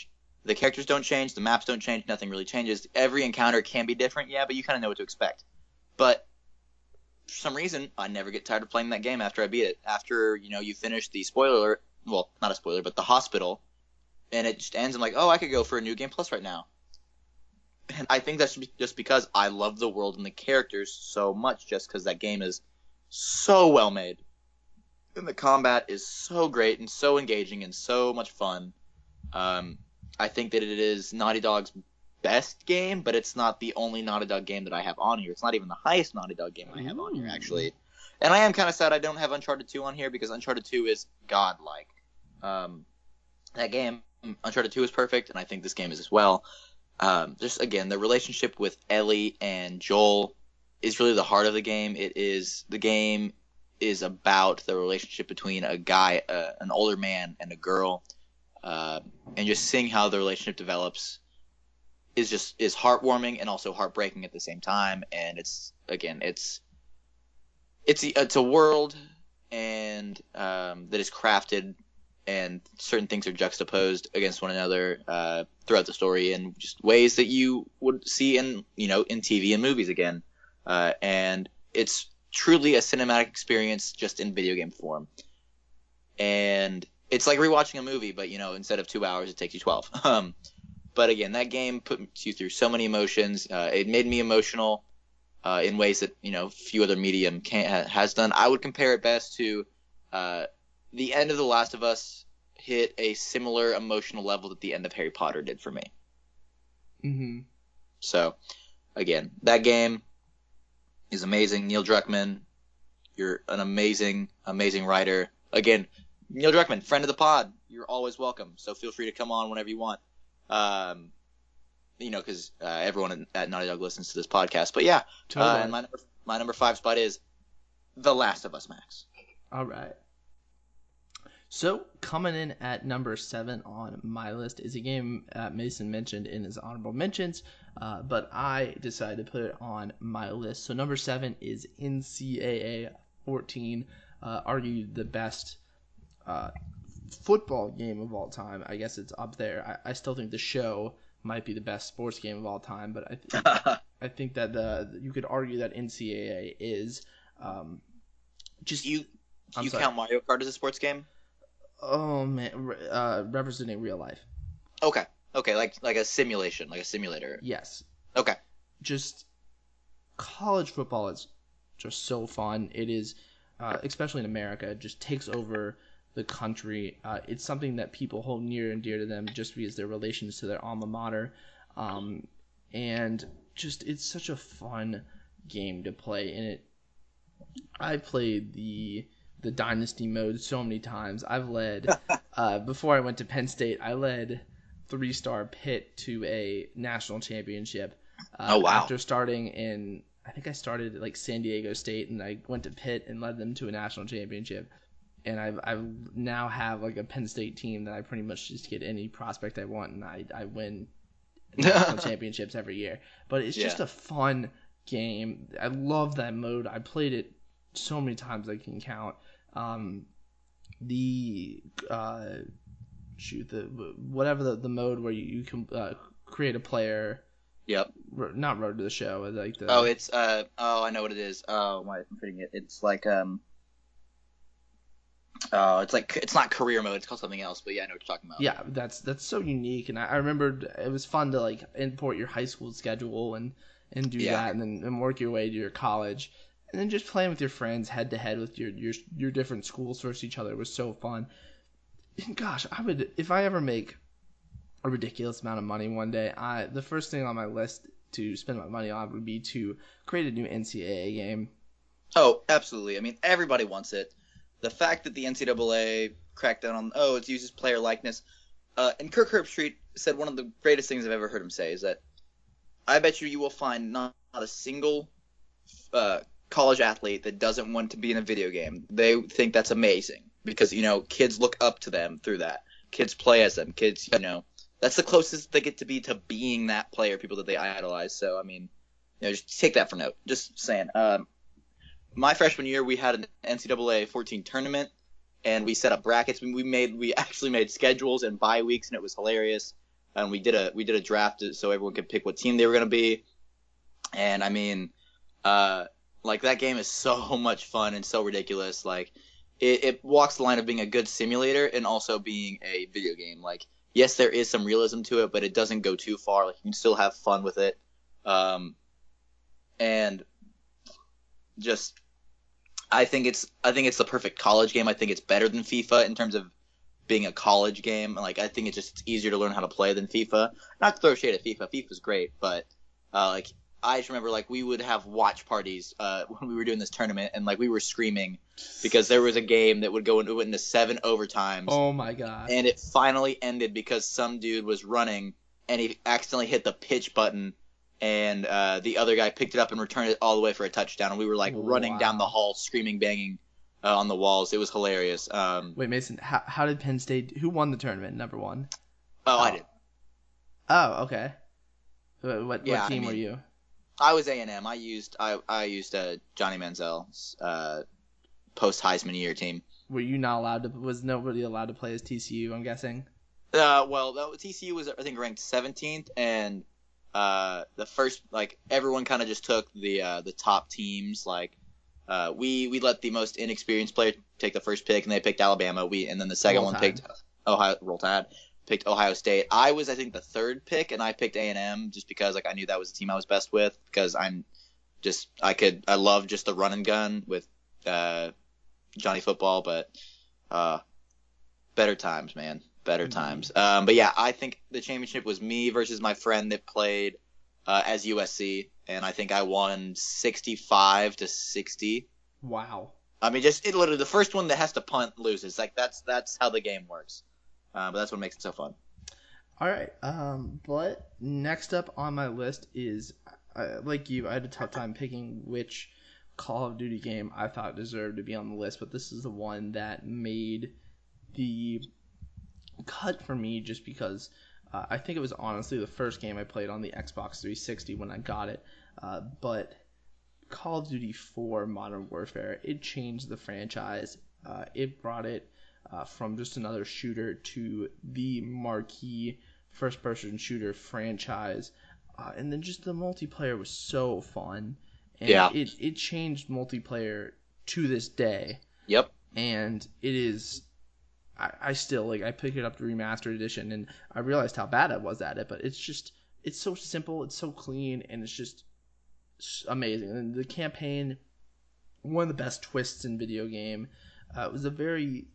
The characters don't change, the maps don't change, nothing really changes. Every encounter can be different, yeah, but you kind of know what to expect. But for some reason, I never get tired of playing that game after I beat it. After, you finish the spoiler, well, not a spoiler, but the hospital, and it just ends. I'm like, oh, I could go for a New Game Plus right now. And I think that's just because I love the world and the characters so much, just because that game is so well made. And the combat is so great and so engaging and so much fun. I think that it is Naughty Dog's best game, but it's not the only Naughty Dog game that I have on here. It's not even the highest Naughty Dog game I have on here, actually. And I am kind of sad I don't have Uncharted 2 on here, because Uncharted 2 is godlike. That game, Uncharted 2 is perfect, and I think this game is as well. Just, again, the relationship with Ellie and Joel is really the heart of the game. The game is about the relationship between a guy, an older man, and a girl. And just seeing how the relationship develops is heartwarming and also heartbreaking at the same time. And it's a world and that is crafted, and certain things are juxtaposed against one another throughout the story in just ways that you would see in TV and movies again. And it's truly a cinematic experience just in video game form. And it's like rewatching a movie, but instead of 2 hours, it takes you 12. But again, that game puts you through so many emotions. It made me emotional in ways that few other medium has done. I would compare it best to the end of The Last of Us hit a similar emotional level that the end of Harry Potter did for me. Mm-hmm. So, again, that game is amazing. Neil Druckmann, you're an amazing, amazing writer. Again, Neil Druckmann, friend of the pod, you're always welcome. So feel free to come on whenever you want. Because everyone at Naughty Dog listens to this podcast. But yeah, totally. And my number 5 spot is The Last of Us, Max. All right. So coming in at number 7 on my list is a game Mason mentioned in his honorable mentions, but I decided to put it on my list. So number 7 is NCAA 14, argued the best football game of all time. I guess it's up there. I still think The Show might be the best sports game of all time, but I think that you could argue that NCAA is just. You count Mario Kart as a sports game? Oh man, representing real life. Okay, like a simulation, like a simulator. Yes. Okay. Just college football is just so fun. It is, especially in America, it just takes over the country. It's something that people hold near and dear to them just because their relations to their alma mater. And just it's such a fun game to play. And I played the Dynasty mode so many times. I've led, before I went to Penn State, I led 3-star Pitt to a national championship. Oh, wow. After starting I think I started at like San Diego State, and I went to Pitt and led them to a national championship. And I now have like a Penn State team that I pretty much just get any prospect I want, and I win national championships every year. But it's just a fun game. I love that mode. I played it so many times I can count. The mode where you can create a player. Yep. Not Road to the Show. Like the. Oh, it's I know what it is. Oh, why am I forgetting it? It's like it's not career mode. It's called something else. But yeah, I know what you're talking about. Yeah, that's so unique, and I remembered it was fun to like import your high school schedule and do that, and then work your way to your college. And then just playing with your friends head to head with your different schools versus each other was so fun. And gosh, if I ever make a ridiculous amount of money one day, the first thing on my list to spend my money on would be to create a new NCAA game. Oh, absolutely. I mean, everybody wants it. The fact that the NCAA cracked down on it uses player likeness. And Kirk Herbstreit said one of the greatest things I've ever heard him say is that I bet you will find not a single college athlete that doesn't want to be in a video game. They think that's amazing because, kids look up to them through that. Kids play as them. Kids, that's the closest they get to be to being that player, people that they idolize. So, I mean, just take that for note. Just saying. My freshman year, we had an NCAA 14 tournament, and we set up brackets. We actually made schedules and bye weeks, and it was hilarious. and we did a draft so everyone could pick what team they were gonna be. And I mean, like that game is so much fun and so ridiculous. Like it walks the line of being a good simulator and also being a video game. Like yes, there is some realism to it, but it doesn't go too far. Like you can still have fun with it. And just I think it's the perfect college game. I think it's better than FIFA in terms of being a college game. Like I think it's easier to learn how to play than FIFA. Not to throw shade at FIFA. FIFA's great, but like I just remember like we would have watch parties when we were doing this tournament, and like we were screaming because there was a game that would go into 7 overtimes, Oh my god. and it finally ended because some dude was running and he accidentally hit the pitch button, and the other guy picked it up and returned it all the way for a touchdown, and we were like running down the Wow. hall screaming, banging on the walls. It was hilarious. Wait, Mason, how did Penn State? Who won the tournament? Number one. I did. Oh, okay. What Yeah, team were you? I was A&M. I used Johnny Manziel's post Heisman year team. Were you not allowed to? Was nobody allowed to play as TCU? I'm guessing. Well, TCU was I think ranked 17th, and the first like everyone kind of just took the top teams. Like we let the most inexperienced player take the first pick, and they picked Alabama. And then the second Roll one Tide. picked Roll Tide. Picked Ohio State. I was I think the third pick, and I picked A&M just because like I knew that was the team I was best with because I love just the run and gun with Johnny Football, but better times, man. Better times. But yeah, I think the championship was me versus my friend that played as USC, and I think I won 65-60. Wow. I mean, just it literally the first one that has to punt loses. Like that's how the game works. But that's what makes it so fun. All right. But next up on my list is, like you, I had a tough time picking which Call of Duty game I thought deserved to be on the list, but this is the one that made the cut for me just because I think it was honestly the first game I played on the Xbox 360 when I got it. But Call of Duty 4 Modern Warfare, it changed the franchise. It brought it from just another shooter to the marquee first-person shooter franchise. And then just the multiplayer was so fun. And Yeah. it changed multiplayer to this day. Yep. And it is... I still, like, I picked it up the remastered edition, and I realized how bad I was at it, but it's so simple, it's so clean, and it's just amazing. And the campaign, one of the best twists in video game. It was a very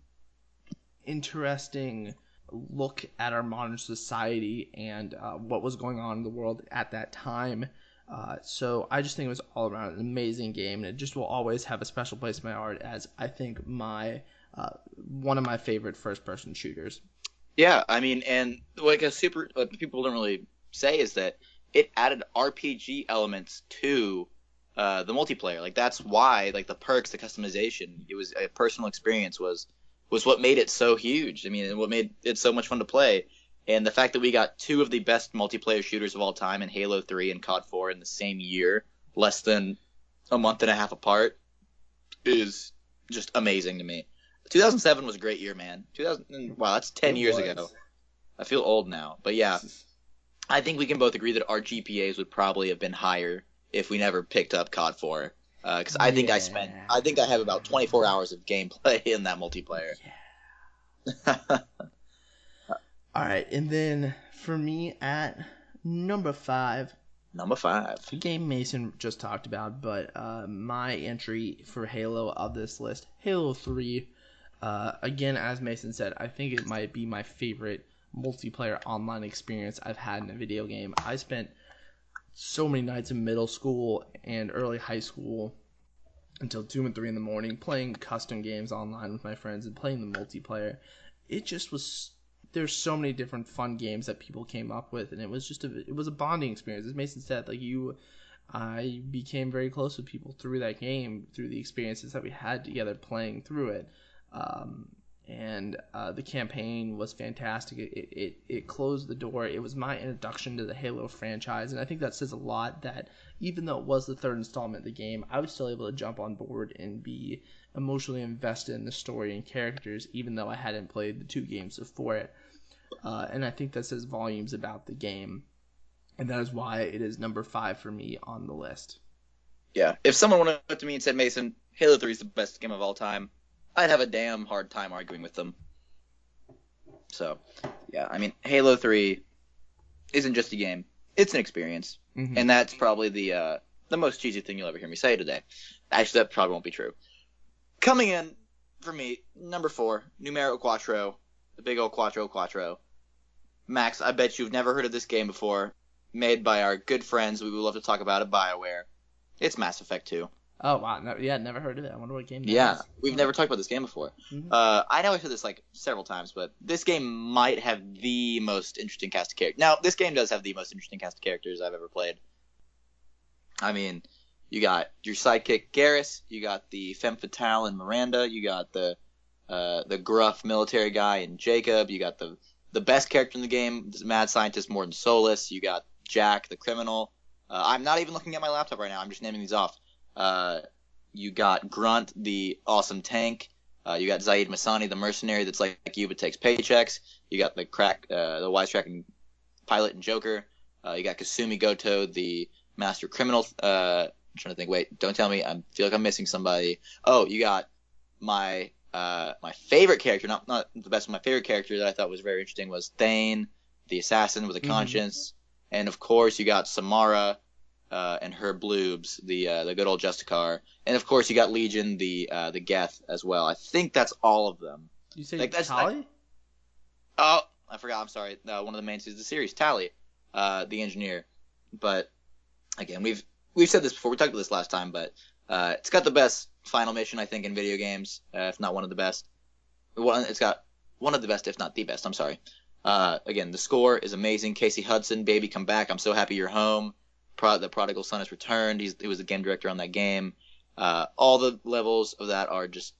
interesting look at our modern society and what was going on in the world at that time. So I just think it was all around an amazing game, and it just will always have a special place in my heart as I think one of my favorite first-person shooters. Yeah, I mean, and like what people don't really say is that it added RPG elements to the multiplayer. Like that's why, like the perks, the customization, it was a personal experience was what made it so huge. I mean, and what made it so much fun to play. And the fact that we got two of the best multiplayer shooters of all time in Halo 3 and COD 4 in the same year, less than a month and a half apart, is just amazing to me. 2007 was a great year, man. Wow, that's 10 years ago. I feel old now. But yeah, I think we can both agree that our GPAs would probably have been higher if we never picked up COD 4. Because I think I have about 24 hours of gameplay in that multiplayer. Yeah. All right, and then for me at number 5. Number 5. The game Mason just talked about, but my entry for Halo of this list, Halo 3. Again, as Mason said, I think it might be my favorite multiplayer online experience I've had in a video game. I spent so many nights in middle school and early high school until 2 and 3 in the morning playing custom games online with my friends and playing the multiplayer. It just was... There's so many different fun games that people came up with, and it was a bonding experience. As Mason said, I became very close with people through that game, through the experiences that we had together playing through it. And the campaign was fantastic. It closed the door. It was my introduction to the Halo franchise, and I think that says a lot that even though it was the third installment of the game, I was still able to jump on board and be emotionally invested in the story and characters, even though I hadn't played the 2 games before it. and I think that says volumes about the game, and that is why it is number 5 for me on the list. Yeah, if someone went up to me and said, Mason, Halo 3 is the best game of all time, I'd have a damn hard time arguing with them. So, yeah, I mean, Halo 3 isn't just a game; it's an experience, and that's probably the most cheesy thing you'll ever hear me say today. Actually, that probably won't be true. Coming in for me, number 4, Numero Quattro, the big old Quattro. Max, I bet you've never heard of this game before. Made by our good friends we would love to talk about at BioWare. It's Mass Effect 2. Oh, wow. No, yeah, never heard of it. I wonder what game that Yeah, is. we've never talked about this game before. Mhm. I know I've said this like several times, but this game might have the most interesting cast of characters. Now, this game does have the most interesting cast of characters I've ever played. I mean, you got your sidekick Garrus, you got the femme fatale in Miranda, you got the gruff military guy in Jacob, you got the best character in the game, this mad scientist Morton Solus, you got Jack the criminal. I'm not even looking at my laptop right now. I'm just naming these off. You got Grunt, the awesome tank. You got Zaid Masani, the mercenary that's like you but takes paychecks. You got the wisecracking pilot and Joker. You got Kasumi Goto, the master criminal. I'm trying to think. Wait, don't tell me. I feel like I'm missing somebody. Oh, you got my favorite character, not the best, my favorite character that I thought was very interesting was Thane, the assassin with a conscience. And of course, you got Samara and her bloobs, the good old Justicar, and of course you got Legion, the Geth as well. I think that's all of them. You say Like, that's Tali? Oh, I forgot. I'm sorry. One of the main of the series, Tali, the engineer. But again, we've said this before. We talked about this last time, but it's got the best final mission I think in video games, if not one of the best. It's got one of the best, if not the best. I'm sorry. Again, the score is amazing. Casey Hudson, baby, come back. I'm so happy you're home. The prodigal son has returned. He was the game director on that game. All the levels of that are just,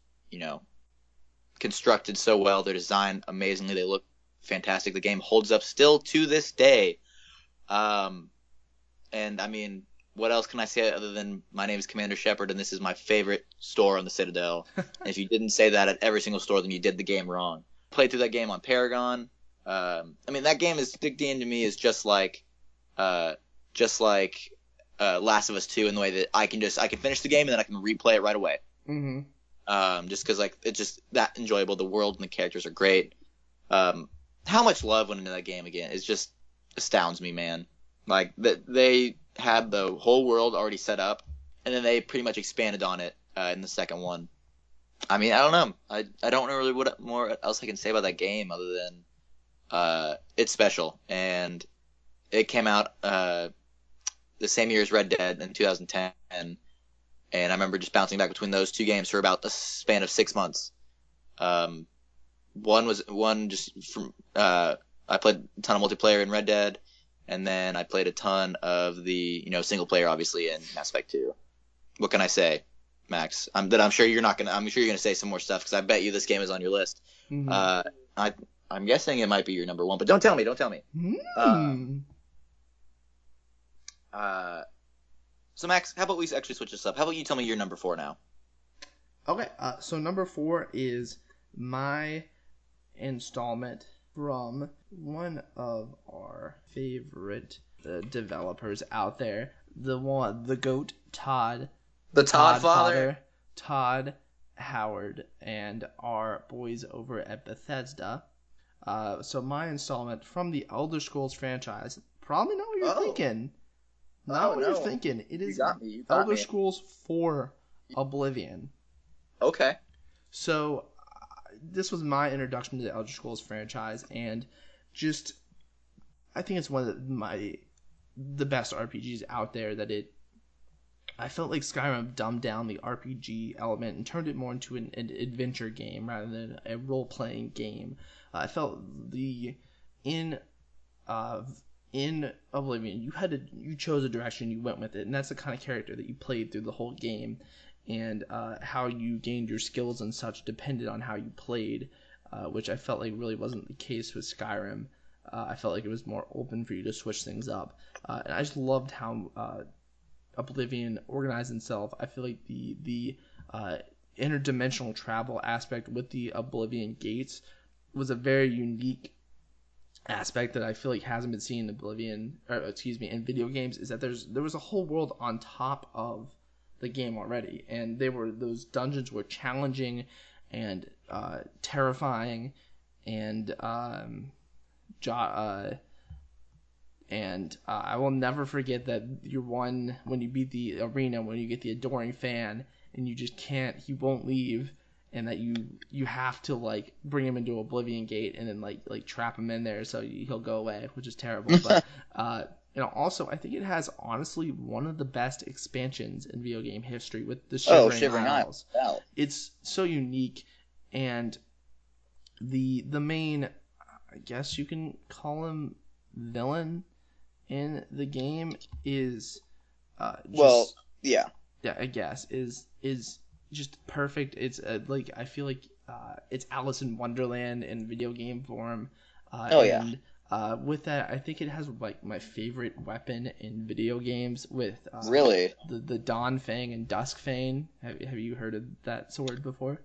constructed so well. They're designed amazingly. They look fantastic. The game holds up still to this day. And I mean, what else can I say other than my name is Commander Shepard and this is my favorite store on the Citadel? And if you didn't say that at every single store, then you did the game wrong. Played through that game on Paragon. I mean, that game is to me is just like Last of Us 2 in the way that I can finish the game and then I can replay it right away. Just because it's just that enjoyable. The world and the characters are great. How much love went into that game again? It just astounds me, man. Like that they had the whole world already set up, and then they pretty much expanded on it in the second one. I mean, I don't know. I don't know really what more else I can say about that game other than it's special, and it came out the same year as Red Dead in 2010, and I remember just bouncing back between those two games for about the span of 6 months. One just from I played a ton of multiplayer in Red Dead, and then I played a ton of the single player, obviously, in Mass Effect 2. What can I say, Max? I'm sure you're gonna say some more stuff because I bet you this game is on your list. I'm guessing it might be your number 1, but don't tell me. So Max, how about we actually switch this up? How about you tell me your number 4 now? Okay, so number 4 is my installment from one of our favorite developers out there, the GOAT, Todd. The Todd Father. Todd Howard and our boys over at Bethesda. So my installment from the Elder Scrolls franchise, probably not what you're thinking. Not what you're thinking. It is Elder Scrolls 4 Oblivion. Okay. So this was my introduction to the Elder Scrolls franchise, and just I think it's one of the best RPGs out there. I felt like Skyrim dumbed down the RPG element and turned it more into an adventure game rather than a role-playing game. I felt in Oblivion, you chose a direction, you went with it, and that's the kind of character that you played through the whole game, and how you gained your skills and such depended on how you played, which I felt like really wasn't the case with Skyrim. I felt like it was more open for you to switch things up, and I just loved how Oblivion organized itself. I feel like the interdimensional travel aspect with the Oblivion gates was a very unique aspect that I feel like hasn't been seen in in video games is that there was a whole world on top of the game already, and those dungeons were challenging and terrifying, and I will never forget that when you beat the arena, when you get the adoring fan, and he won't leave, and that you have to like bring him into Oblivion Gate and then like trap him in there so he'll go away, which is terrible. But also I think it has honestly one of the best expansions in video game history with the Shivering Isles. Wow. It's so unique, and the main, I guess you can call him villain in the game is yeah, I guess is just perfect. It's like I feel like it's Alice in Wonderland in video game form. With that, I think it has like my favorite weapon in video games with really the Dawn Fang and Dusk Fang. Have you heard of that sword before?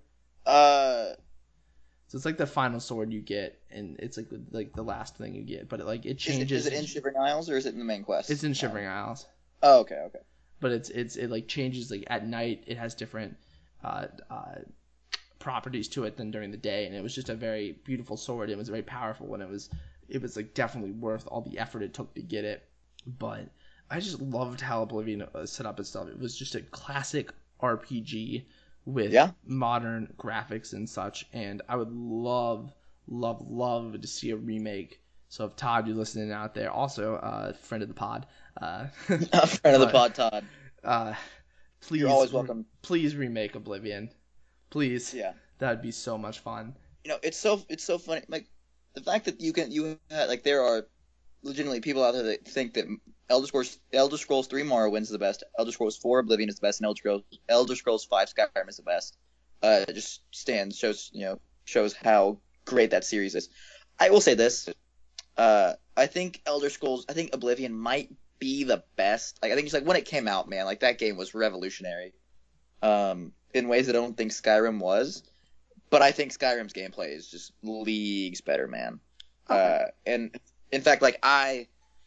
So it's like the final sword you get, and it's like the last thing you get, but it changes. Is it in Shivering Isles or is it in the main quest? It's in Shivering Isles. Oh, okay. But it like changes like at night. It has different properties to it than during the day, and it was just a very beautiful sword. It was very powerful, and it was like definitely worth all the effort it took to get it. But I just loved how Oblivion set up its stuff. It was just a classic RPG with modern graphics and such, and I would love to see a remake. So if Todd, you're listening out there, also a friend of the pod, a friend of the pod, Todd. Please, you're always welcome. Please remake Oblivion, please. Yeah, that'd be so much fun. It's so funny, like the fact that there are legitimately people out there that think that Elder Scrolls 3 Morrowind is the best, Elder Scrolls 4 Oblivion is the best, and Elder Scrolls 5 Skyrim is the best. It just shows how great that series is. I will say this. I think Oblivion might be the best. Like I think just like when it came out, man, like that game was revolutionary. In ways that I don't think Skyrim was. But I think Skyrim's gameplay is just leagues better, man. Okay. And in fact, like I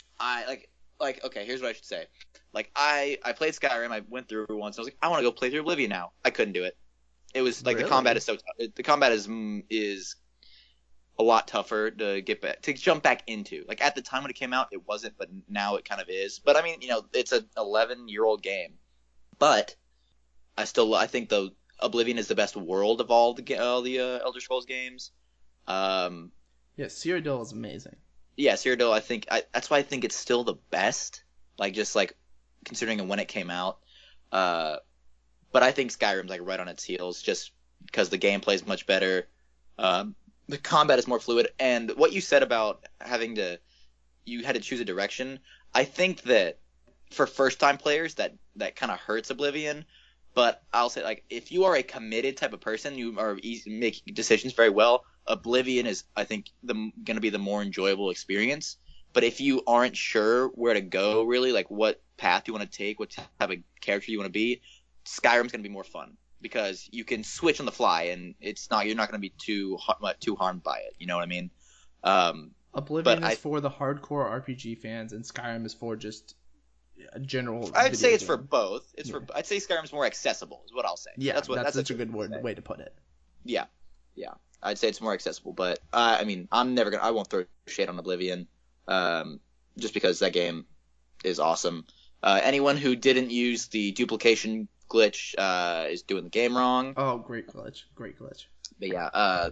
okay, here's what I should say. Like I played Skyrim, I went through it once, and I was like, I want to go play through Oblivion now. I couldn't do it. It was like the combat is so tough. The combat is a lot tougher to jump back into. Like at the time when it came out, it wasn't, but now it kind of is. But I mean, it's an 11-year-old game. But I think the Oblivion is the best world of all the Elder Scrolls games. Yeah, Cyrodiil is amazing. Yeah, Cyrodiil, that's why I think it's still the best. Like just like considering when it came out. But I think Skyrim's like right on its heels, just because the gameplay is much better. The combat is more fluid, and what you said about you had to choose a direction. I think that for first-time players, that kind of hurts Oblivion. But I'll say, like, if you are a committed type of person, you are making decisions very well. Oblivion is, I think, going to be the more enjoyable experience. But if you aren't sure where to go, really, like what path you want to take, what type of character you want to be, Skyrim's going to be more fun because you can switch on the fly, and you're not going to be too harmed by it. You know what I mean? Oblivion is for the hardcore RPG fans, and Skyrim is for just general. I'd say it's for both. I'd say Skyrim's more accessible, is what I'll say. Yeah, that's such a good way to put it. Yeah. I'd say it's more accessible, but I mean, I won't throw shade on Oblivion, just because that game is awesome. Anyone who didn't use the duplication glitch is doing the game wrong. Oh, great glitch. But yeah,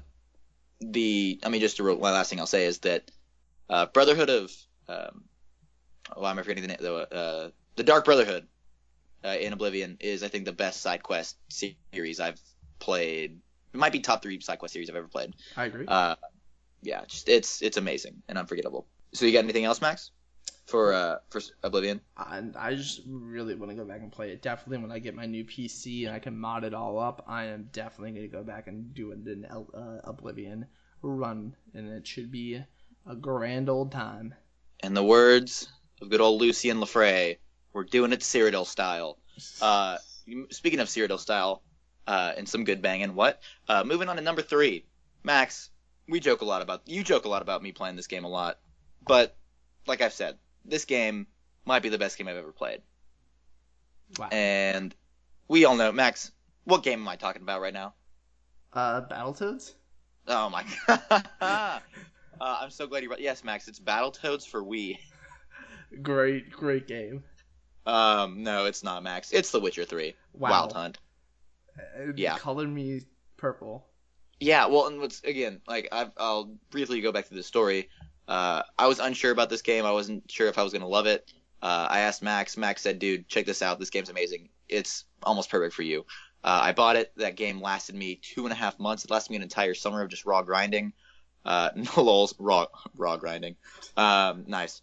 one last thing I'll say is that Brotherhood of why am I forgetting the name? The Dark Brotherhood in Oblivion is, I think, the best side quest series I've played. It might be top 3 side quest series I've ever played. I agree. Yeah, it's amazing and unforgettable. So you got anything else, Max, for Oblivion? I just really want to go back and play it. Definitely when I get my new PC and I can mod it all up, I am definitely going to go back and do an Oblivion run, and it should be a grand old time. In the words of good old Lucien Lefray, we're doing it Cyrodiil style. Speaking of Cyrodiil style, and some good banging, moving on to number 3. Max, you joke a lot about me playing this game a lot, but like I've said, this game might be the best game I've ever played. Wow. And we all know, Max, what game am I talking about right now? Battletoads? Oh my god. I'm so glad you brought. Yes, Max, it's Battletoads for Wii. Great game. No, it's not, Max. It's The Witcher 3. Wow. Wild Hunt. It colored me purple. Yeah, well, and what's again, like I'll briefly go back to the story. I was unsure about this game. I wasn't sure if I was gonna love it. I asked Max. Max said, "Dude, check this out. This game's amazing. It's almost perfect for you." I bought it. That game lasted me 2.5 months. It lasted me an entire summer of just raw grinding. No lols, raw grinding. Nice.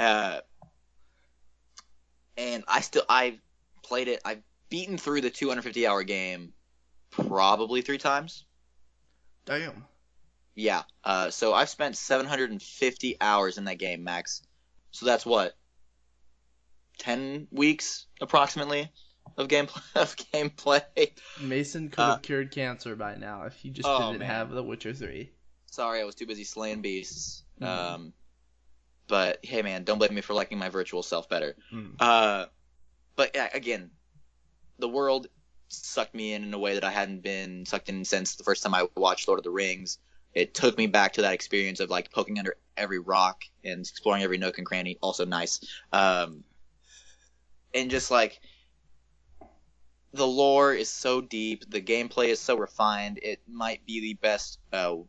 And I played it. I've beaten through the 250-hour game probably 3 times. Damn. Yeah. So I've spent 750 hours in that game, Max. So that's what? 10 weeks approximately of gameplay. Mason could have cured cancer by now if he just didn't have The Witcher 3. Sorry, I was too busy slaying beasts. But hey, man, don't blame me for liking my virtual self better. But yeah, again, the world sucked me in a way that I hadn't been sucked in since the first time I watched Lord of the Rings. It took me back to that experience of like poking under every rock and exploring every nook and cranny. Also nice. And just like the lore is so deep, the gameplay is so refined. It might be the best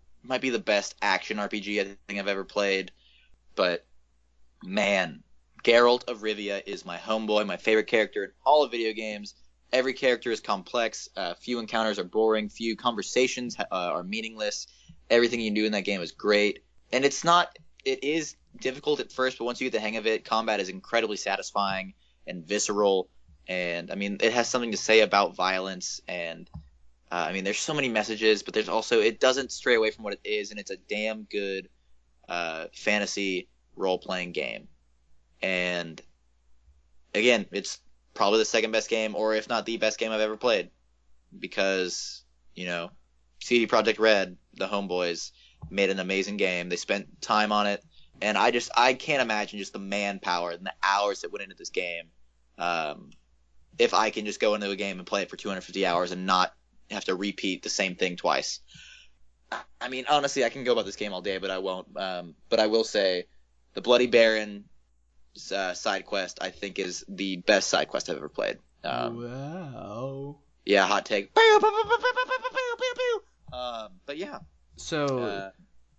action RPG I think I've ever played. But man, Geralt of Rivia is my homeboy, my favorite character in all of video games. Every character is complex. Few encounters are boring. Few conversations are meaningless. Everything you do in that game is great. And it is difficult at first, but once you get the hang of it, combat is incredibly satisfying and visceral. And, I mean, it has something to say about violence. And, there's so many messages, but there's also, it doesn't stray away from what it is. And it's a damn good fantasy role-playing game. And, again, it's probably the second best game, or if not the best game I've ever played, because CD Projekt Red, the homeboys, made an amazing game. They spent time on it, and I can't imagine just the manpower and the hours that went into this game. If I can just go into a game and play it for 250 hours and not have to repeat the same thing twice. I mean, honestly, I can go about this game all day, but I won't. But I will say, the Bloody Baron side quest, I think, is the best side quest I've ever played. Wow. Yeah, hot take. But yeah. So,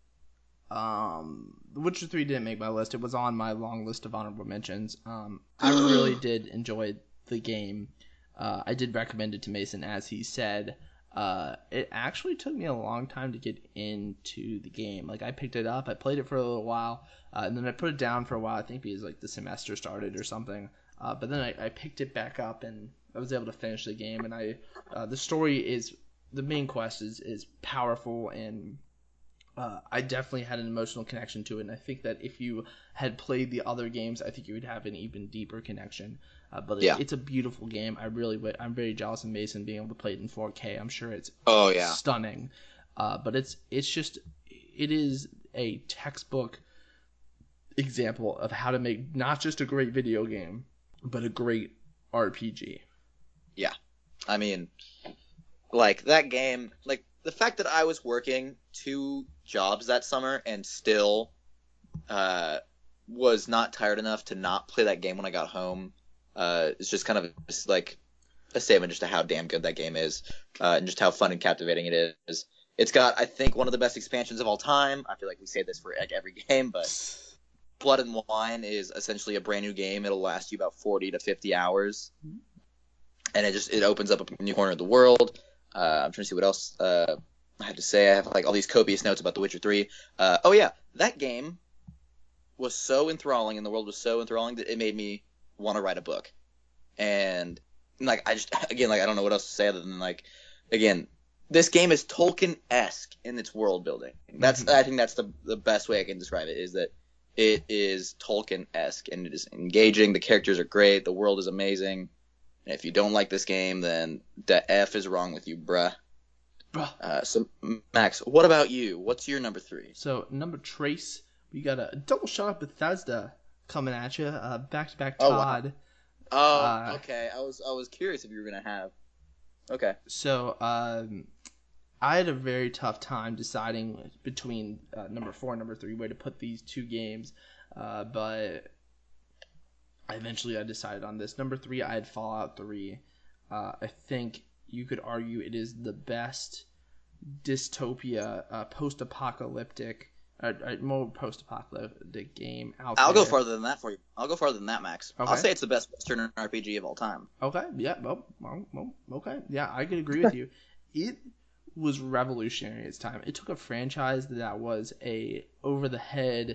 The Witcher 3 didn't make my list. It was on my long list of honorable mentions. I really did enjoy the game. I did recommend it to Mason, as he said. It actually took me a long time to get into the game. Like, I picked it up, I played it for a little while, and then I put it down for a while, I think because like the semester started or something. But then I picked it back up and I was able to finish the game. And the story is, the main quest is powerful, and I definitely had an emotional connection to it. And I think that if you had played the other games, I think you would have an even deeper connection. But it's a beautiful game. I'm very jealous of Mason being able to play it in 4K. I'm sure it's stunning. But it is a textbook example of how to make not just a great video game, but a great RPG. Yeah. I mean, like, that game, like, the fact that I was working 2 jobs that summer and still was not tired enough to not play that game when I got home, it's just kind of just like a statement just to how damn good that game is, and just how fun and captivating it is. It's got, I think, one of the best expansions of all time. I feel like we say this for like every game, but Blood and Wine is essentially a brand new game. It'll last you about 40 to 50 hours, and it opens up a new corner of the world. I'm trying to see what else I had to say. I have like all these copious notes about The Witcher 3. Oh yeah, that game was so enthralling, and the world was so enthralling that it made me want to write a book. And like, I don't know what else to say other than like, again, this game is Tolkien-esque in its world building. I think that's the best way I can describe it, is that it is Tolkien-esque, and it is engaging. The characters are great. The world is amazing. And if you don't like this game, then the F is wrong with you, bruh. So Max, what about you? What's your number 3? So number trace, we got a double shot of Bethesda coming at you. Back to back Oh wow. Todd. Oh, okay. I was curious if you were gonna have. Okay. So I had a very tough time deciding between number 4 and number 3 where to put these two games, but I decided on this. Number 3, I had Fallout 3. I think you could argue it is the best dystopia, post-apocalyptic, more post-apocalyptic game out there. I'll go farther than that for you. I'll go farther than that, Max. Okay. I'll say it's the best Western RPG of all time. Okay, yeah, well, okay. Yeah, I could agree with you. It was revolutionary at its time. It took a franchise that was a over-the-head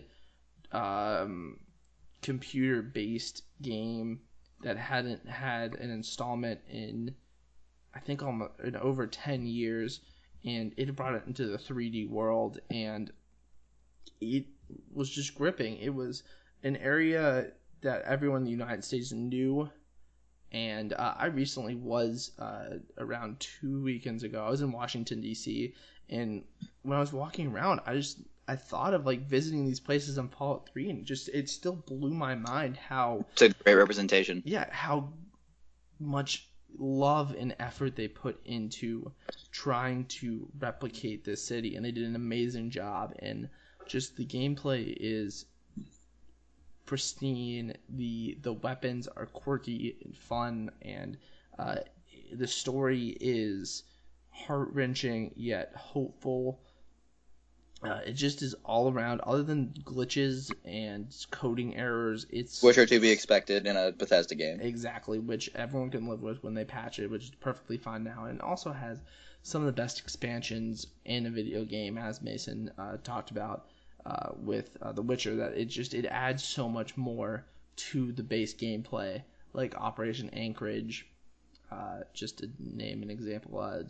computer-based game that hadn't had an installment in, I think, in over 10 years, and it brought it into the 3D world, and it was just gripping. It was an area that everyone in the United States knew, and I recently was, around 2 weekends ago, I was in Washington, D.C., and when I was walking around, I thought of like visiting these places on Fallout 3, and it still blew my mind how It's a great representation. Yeah, how much love and effort they put into trying to replicate this city, and they did an amazing job. And just the gameplay is pristine. The weapons are quirky and fun, and the story is heart-wrenching yet hopeful. It just is all around, other than glitches and coding errors. Which are to be expected in a Bethesda game. Exactly, which everyone can live with when they patch it, which is perfectly fine now. And it also has some of the best expansions in a video game, as Mason talked about with The Witcher, that it adds so much more to the base gameplay, like Operation Anchorage, just to name an example,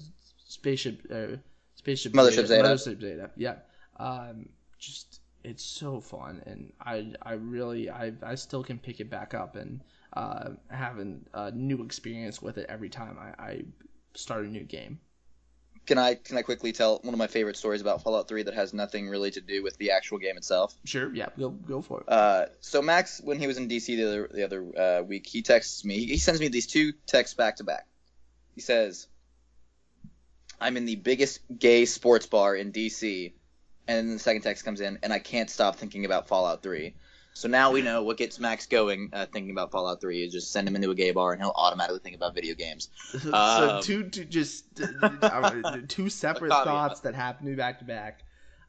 Mothership Zeta, yeah. Just it's so fun, and I still can pick it back up and have a new experience with it every time I start a new game. Can I quickly tell one of my favorite stories about Fallout 3 that has nothing really to do with the actual game itself? Sure, yeah, go for it. So Max, when he was in DC the other week, he texts me. He sends me these two texts back to back. He says, "I'm in the biggest gay sports bar in DC." And then the second text comes in, and I can't stop thinking about Fallout 3. So now we know what gets Max going thinking about Fallout 3 is just send him into a gay bar, and he'll automatically think about video games. So two separate thoughts that happened to me back to back.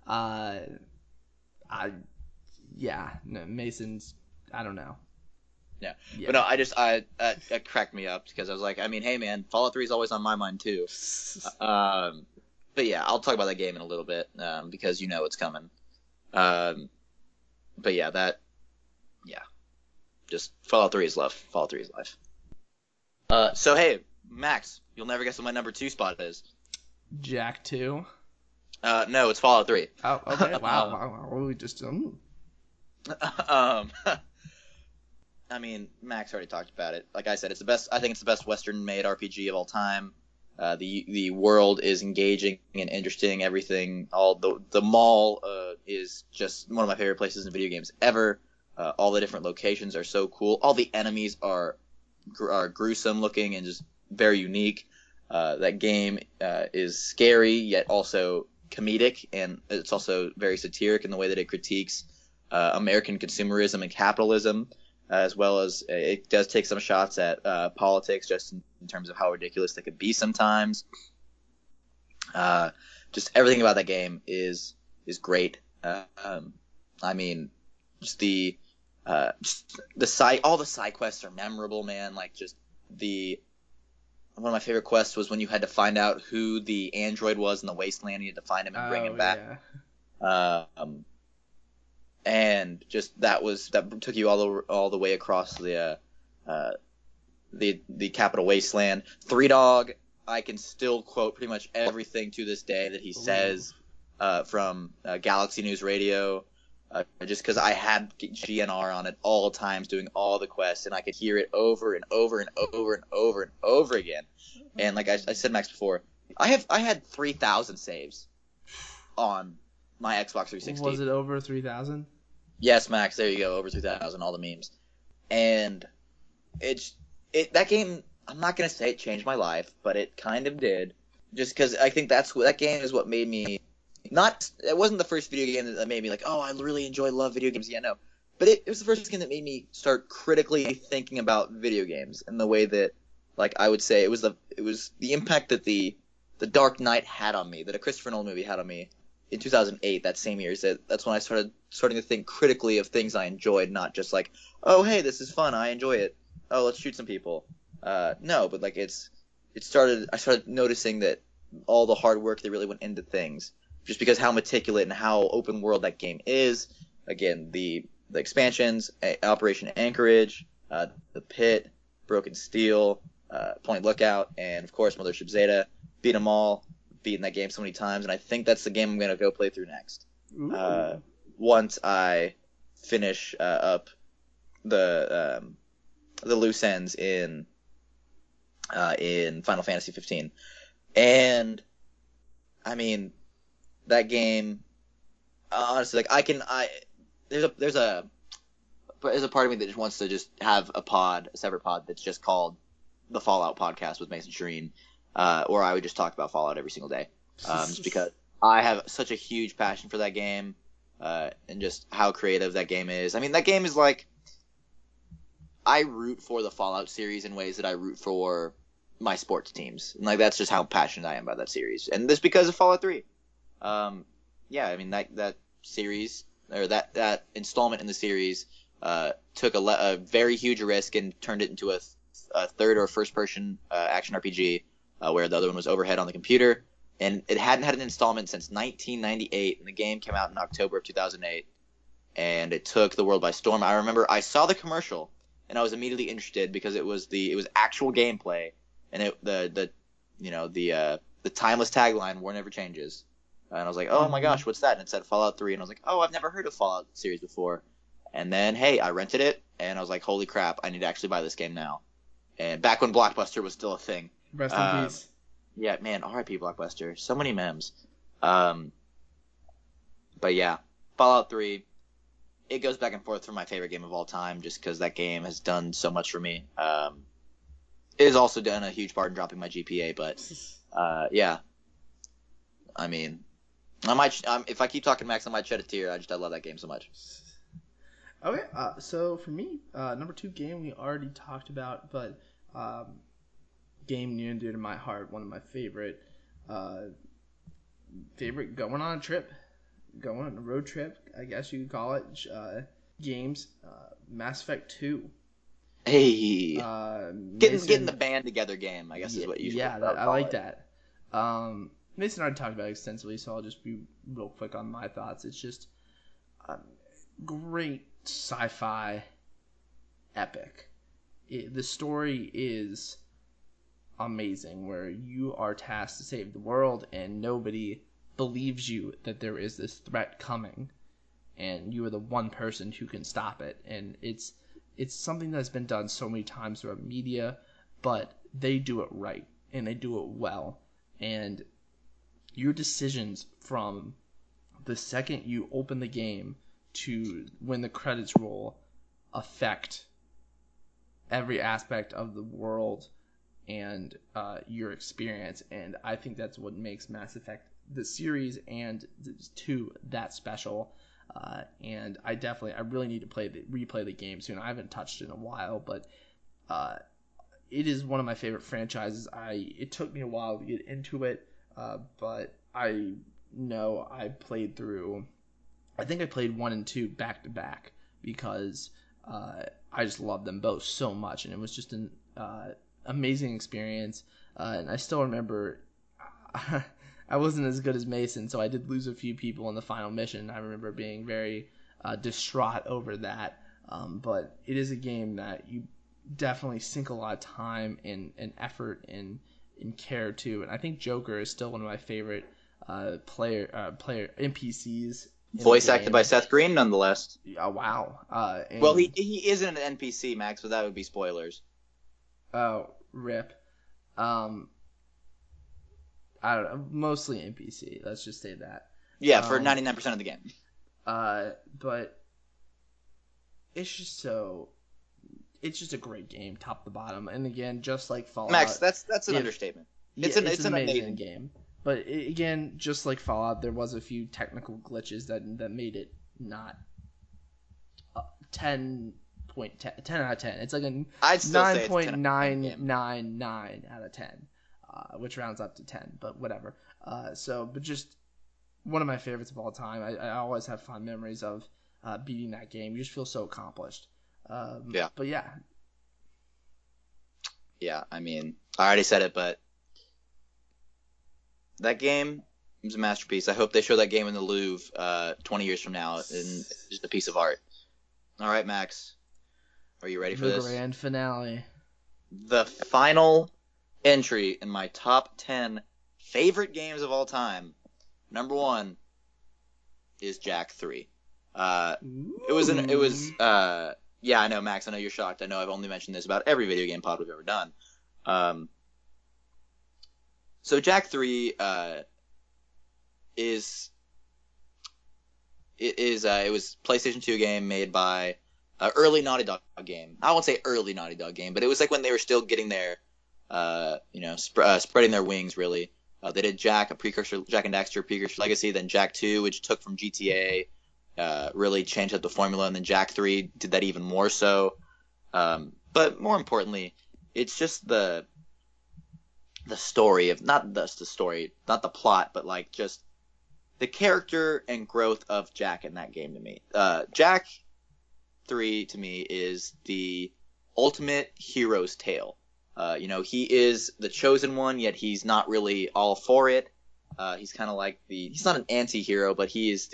Mason's, I don't know. Yeah. But no, it cracked me up because I was like, I mean, hey man, Fallout 3 is always on my mind too. But yeah, I'll talk about that game in a little bit because you know it's coming. But yeah, just Fallout 3 is love. Fallout 3 is life. So hey, Max, you'll never guess what my number 2 spot is. Jak 2. No, it's Fallout 3. Oh, okay. Wow. We just I mean, Max already talked about it. Like I said, it's the best. I think it's the best Western-made RPG of all time. The world is engaging and interesting. Everything, all the mall is just one of my favorite places in video games ever. All the different locations are so cool. All the enemies are gruesome looking and just very unique. That game is scary yet also comedic, and it's also very satiric in the way that it critiques American consumerism and capitalism. As well as it does take some shots at politics, just in terms of how ridiculous they could be sometimes. Just everything about that game is great. I mean, just all the side quests are memorable, man. Like one of my favorite quests was when you had to find out who the android was in the wasteland. You had to find him and bring him back. Yeah. And just that took you all the way across the Capital Wasteland. Three Dog, I can still quote pretty much everything to this day that he says from Galaxy News Radio, just because I had GNR on at all times doing all the quests, and I could hear it over and over and over and over and over again. And like I said, Max, before, I had 3,000 saves on my Xbox 360. Was it over 3,000? Yes, Max. There you go. Over 3,000. All the memes. And that game. I'm not gonna say it changed my life, but it kind of did. Just because I think that game is what made me. Not. It wasn't the first video game that made me like, oh, I really love video games. Yeah, no. But it was the first game that made me start critically thinking about video games in the way that, like, I would say it was the impact that the Dark Knight had on me, that a Christopher Nolan movie had on me in 2008, that same year. That's when I starting to think critically of things I enjoyed, not just like, oh, hey, this is fun, I enjoy it. Oh, let's shoot some people. No, but like I started noticing that all the hard work that really went into things, just because how meticulous and how open world that game is. Again, the expansions, Operation Anchorage, the Pit, Broken Steel, Point Lookout, and of course Mothership Zeta. Beat them all, beaten that game so many times, and I think that's the game I'm gonna go play through next. Once I finish up the loose ends in Final Fantasy 15, and I mean that game. Honestly, like there's a part of me that just wants to just have a separate pod that's just called the Fallout Podcast with Mason Shireen, or I would just talk about Fallout every single day, just because I have such a huge passion for that game, and just how creative that game is. I mean, that game is like, I root for the Fallout series in ways that I root for my sports teams, and like that's just how passionate I am about that series, and this because of Fallout 3. Yeah, I mean that series, or that installment in the series, took a very huge risk and turned it into a third or first person action RPG, where the other one was overhead on the computer, and it hadn't had an installment since 1998, and the game came out in October of 2008, and it took the world by storm. I remember I saw the commercial and I was immediately interested because it was actual gameplay, and the timeless tagline, "War never changes." And I was like, oh my gosh, what's that? And it said Fallout 3. And I was like, oh, I've never heard of Fallout series before. And then, hey, I rented it, and I was like, holy crap, I need to actually buy this game now. And back when Blockbuster was still a thing. Rest in peace. Yeah, man, RIP Blockbuster. So many memes. But yeah, Fallout 3, it goes back and forth for my favorite game of all time, just because that game has done so much for me. It has also done a huge part in dropping my GPA, but yeah. I mean, I might, if I keep talking Max, I might shed a tear. I love that game so much. Okay, so for me, number 2 game we already talked about, but game near and dear to my heart, one of my favorite going on a road trip, I guess you could call it, games, Mass Effect 2. Hey, getting the band together game, I guess is what you should call it. I like that. Mason and I talked about it extensively, so I'll just be real quick on my thoughts. It's just a great sci-fi epic. The story is amazing, where you are tasked to save the world, and nobody believes you that there is this threat coming, and you are the one person who can stop it. And it's something that's been done so many times throughout media, but they do it right, and they do it well. And your decisions from the second you open the game to when the credits roll affect every aspect of the world and your experience. And I think that's what makes Mass Effect, the series and 2, that special. And I really need to replay the game soon. I haven't touched it in a while, but it is one of my favorite franchises. It took me a while to get into it. But I know I played through, I think I played 1 and 2 back to back because I just loved them both so much, and it was just an amazing experience. And I still remember I wasn't as good as Mason, so I did lose a few people in the final mission. I remember being very distraught over that. But it is a game that you definitely sink a lot of time and effort in care to, and I think Joker is still one of my favorite player NPCs. Voice acted by Seth Green, nonetheless. Oh wow! Well, he isn't an NPC, Max, but that would be spoilers. Oh, rip. I I don't know, mostly NPC. Let's just say that. Yeah, for 99% of the game. But it's just a great game, top to bottom. And again, just like Fallout, Max, that's an understatement. It's an amazing game. But again, just like Fallout, there was a few technical glitches that made it not 10 out of 10. It's like a 9.999 out of 10, which rounds up to 10, but whatever. But just one of my favorites of all time. I always have fond memories of beating that game. You just feel so accomplished. Yeah. But yeah. Yeah, I mean, I already said it, but that game was a masterpiece. I hope they show that game in the Louvre 20 years from now, and just a piece of art. All right, Max, are you ready for this? The grand finale. The final entry in my top 10 favorite games of all time. Number 1 is Jak 3. Yeah, I know, Max, I know you're shocked. I know I've only mentioned this about every video game pod we've ever done. So Jak 3 it was PlayStation 2 game made by early Naughty Dog game. I won't say early Naughty Dog game, but it was like when they were still getting their spreading their wings really. They did Jak and Daxter, Precursor Legacy, then Jak 2, which took from GTA, really changed up the formula, and then Jak 3 did that even more so. But more importantly, it's just the story of not the story, not the plot, but like just the character and growth of Jak in that game to me. Jak 3 to me is the ultimate hero's tale. He is the chosen one, yet he's not really all for it. He's kind of like he's not an anti-hero, but he is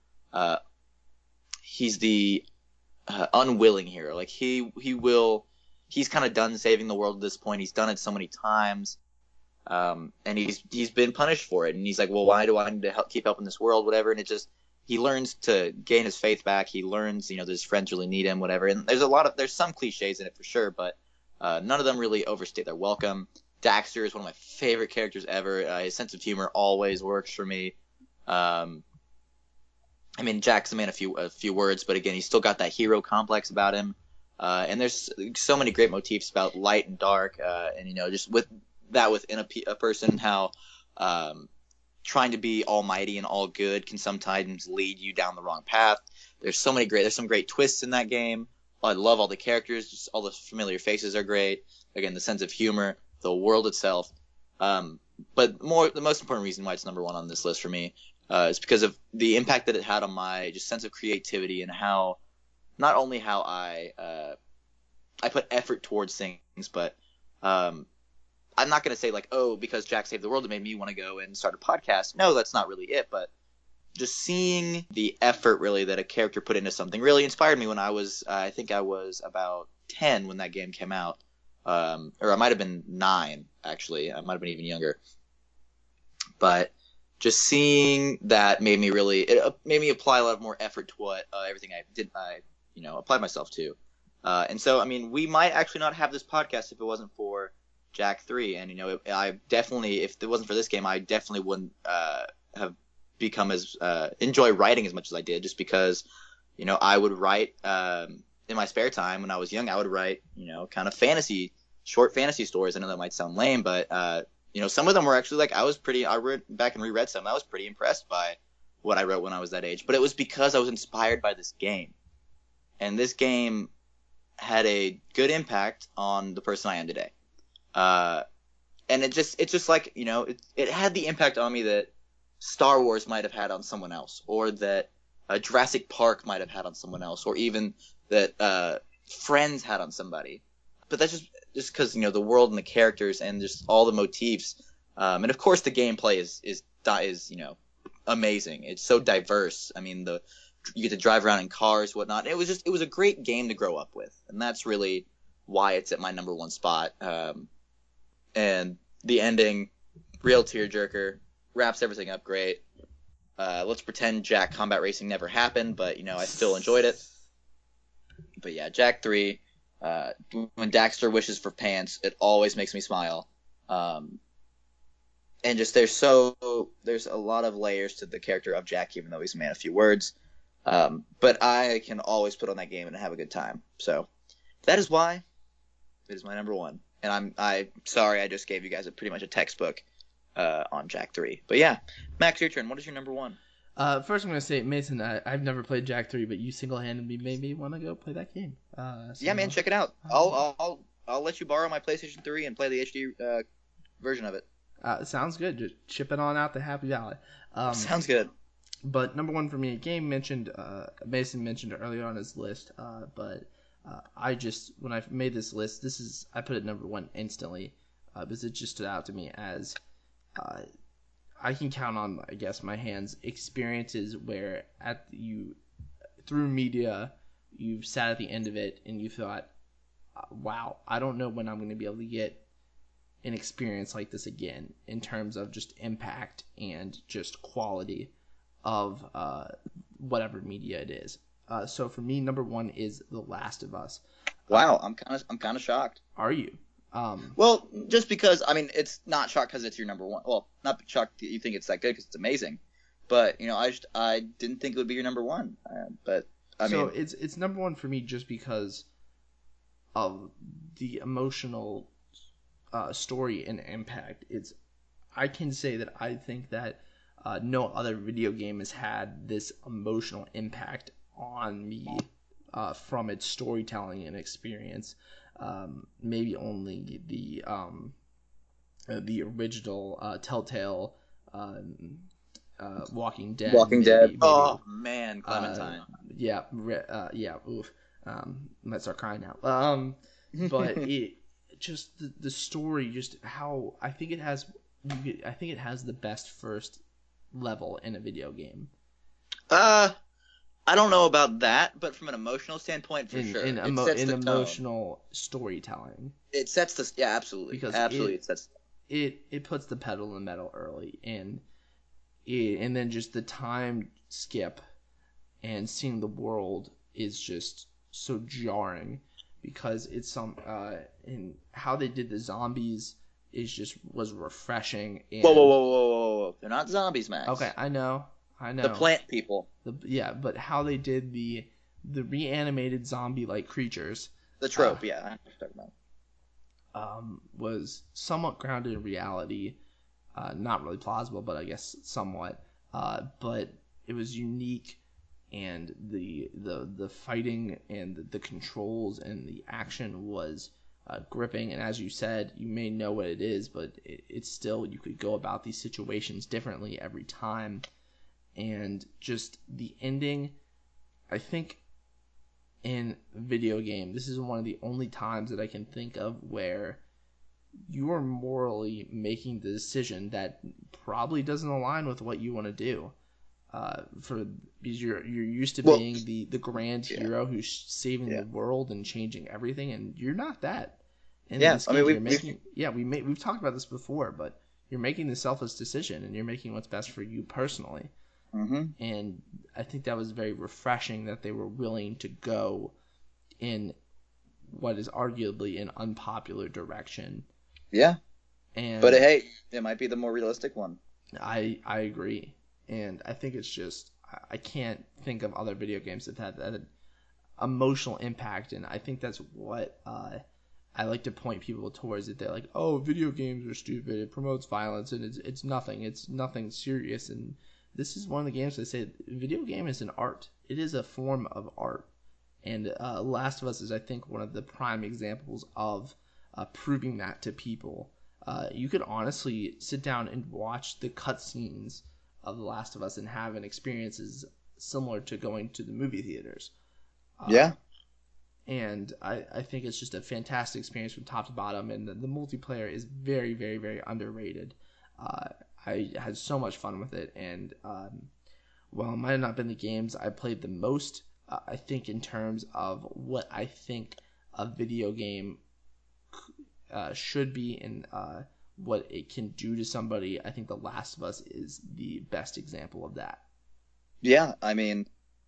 he's the unwilling hero. Like he's kind of done saving the world at this point. He's done it so many times. And he's been punished for it. And he's like, well, why do I need to keep helping this world, whatever. And he learns to gain his faith back. He learns, that his friends really need him, whatever. And there's some cliches in it for sure, but none of them really overstate their welcome. Daxter is one of my favorite characters ever. His sense of humor always works for me. Jak's a man a few words, but again, he's still got that hero complex about him. And there's so many great motifs about light and dark, and just within a person, how trying to be almighty and all good can sometimes lead you down the wrong path. There's some great twists in that game. I love all the characters, just all the familiar faces are great. Again, the sense of humor, the world itself. But the most important reason why it's number 1 on this list for me is because of the impact that it had on my just sense of creativity and how not only how I put effort towards things, but I'm not going to say like, oh, because Jak saved the world, it made me want to go and start a podcast. No, that's not really it. But just seeing the effort really that a character put into something really inspired me when I was about 10 when that game came out. Or I might have been 9, actually. I might have been even younger. But just seeing that made me apply a lot of more effort to what everything I did, applied myself to. And so, we might actually not have this podcast if it wasn't for Jak 3. And, I definitely, if it wasn't for this game, I definitely wouldn't have become enjoy writing as much as I did, just because, I would write in my spare time when I was young. I would write, kind of short fantasy stories. I know that might sound lame, but some of them were actually like I read back and reread some. I was pretty impressed by what I wrote when I was that age. But it was because I was inspired by this game, and this game had a good impact on the person I am today. And it's just like it had the impact on me that Star Wars might have had on someone else, or that Jurassic Park might have had on someone else, or even that Friends had on somebody. But that's just because the world and the characters and just all the motifs, and of course the gameplay is amazing. It's so diverse. You get to drive around in cars, whatnot. It was a great game to grow up with, and that's really why it's at my number 1 spot. And the ending, real tearjerker, wraps everything up great. Let's pretend Jak Combat Racing never happened, but I still enjoyed it. But yeah, Jak 3. When Daxter wishes for pants, it always makes me smile. and just there's a lot of layers to the character of Jack, even though he's a man of few words. But I can always put on that game and have a good time. So that is why it is my number one. And I'm sorry I just gave you guys pretty much a textbook on Jak 3. But yeah, Max, your turn. What is your number one? First, I'm gonna say, Mason, I've never played Jak 3, but you single-handedly made me want to go play that game. Yeah, man, check it out. I'll let you borrow my PlayStation 3 and play the HD version of it. Sounds good. Just ship it on out to Happy Valley. Sounds good. But number one for me, a game Mason mentioned earlier on his list. But when I made this list, I put it number one instantly because it just stood out to me as I can count on, I guess, my hands experiences where through media, you've sat at the end of it and you thought, wow, I don't know when I'm going to be able to get an experience like this again in terms of just impact and just quality of whatever media it is. So for me, number one is The Last of Us. Wow, I'm kind of shocked. Are you? Well, just because it's not shocked because it's your number one. Well, not shocked that you think it's that good because it's amazing, but I didn't think it would be your number one. But so it's number one for me just because of the emotional story and impact. I can say that I think that no other video game has had this emotional impact on me from its storytelling and experience. Maybe only the original Telltale Walking Dead. Maybe. Oh man, Clementine. Yeah. Oof. Might start crying now. But it just the story, just how I think it has the best first level in a video game. I don't know about that, but from an emotional standpoint, for sure. In emotional storytelling. It sets the... Yeah, absolutely. Because it puts the pedal in the metal early, and then just the time skip and seeing the world is just so jarring because it's and how they did the zombies was refreshing. And... Whoa. They're not zombies, Max. Okay, I know. The plant people. But how they did the reanimated zombie-like creatures. The trope, yeah. I know what you're talking about. Was somewhat grounded in reality. Not really plausible, but I guess somewhat. But it was unique, and the fighting and the controls and the action was gripping. And as you said, you may know what it is, but it's still, you could go about these situations differently every time. And just the ending, I think in video game, this is one of the only times that I can think of where you are morally making the decision that probably doesn't align with what you want to do. Because you're used to being the grand hero who's saving the world and changing everything, and you're not that. And this game, we've talked about this before, but you're making the selfless decision, and you're making what's best for you personally. Mm-hmm. And I think that was very refreshing that they were willing to go in what is arguably an unpopular direction. Yeah. But hey, it might be the more realistic one. I agree. And I think it's just, I can't think of other video games that have that emotional impact. And I think that's what I like to point people towards. It. They're like, oh, video games are stupid. It promotes violence and it's nothing. It's nothing serious. And this is one of the games that say video game is an art. It is a form of art. And Last of Us is, I think, one of the prime examples of proving that to people. You could honestly sit down and watch the cutscenes of The Last of Us and have an experiences similar to going to the movie theaters. Yeah. And I think it's just a fantastic experience from top to bottom. And the multiplayer is very, very, very underrated. I had so much fun with it, and while it might have not been the games I played the most, I think in terms of what I think a video game should be and what it can do to somebody, I think The Last of Us is the best example of that. Yeah, I mean,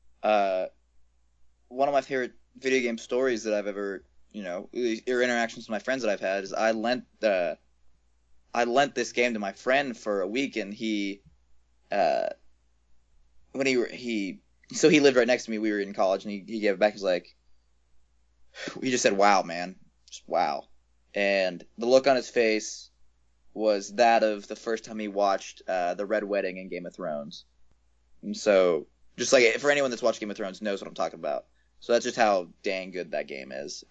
one of my favorite video game stories that I've ever, or interactions with my friends that I've had is I lent I lent this game to my friend for a week, and uh, when he lived right next to me. We were in college, and he gave it back. He's like, he just said, "Wow, man, just wow," and the look on his face was that of the first time he watched the Red Wedding in Game of Thrones. And so, just like for anyone that's watched Game of Thrones knows what I'm talking about. So that's just how dang good that game is.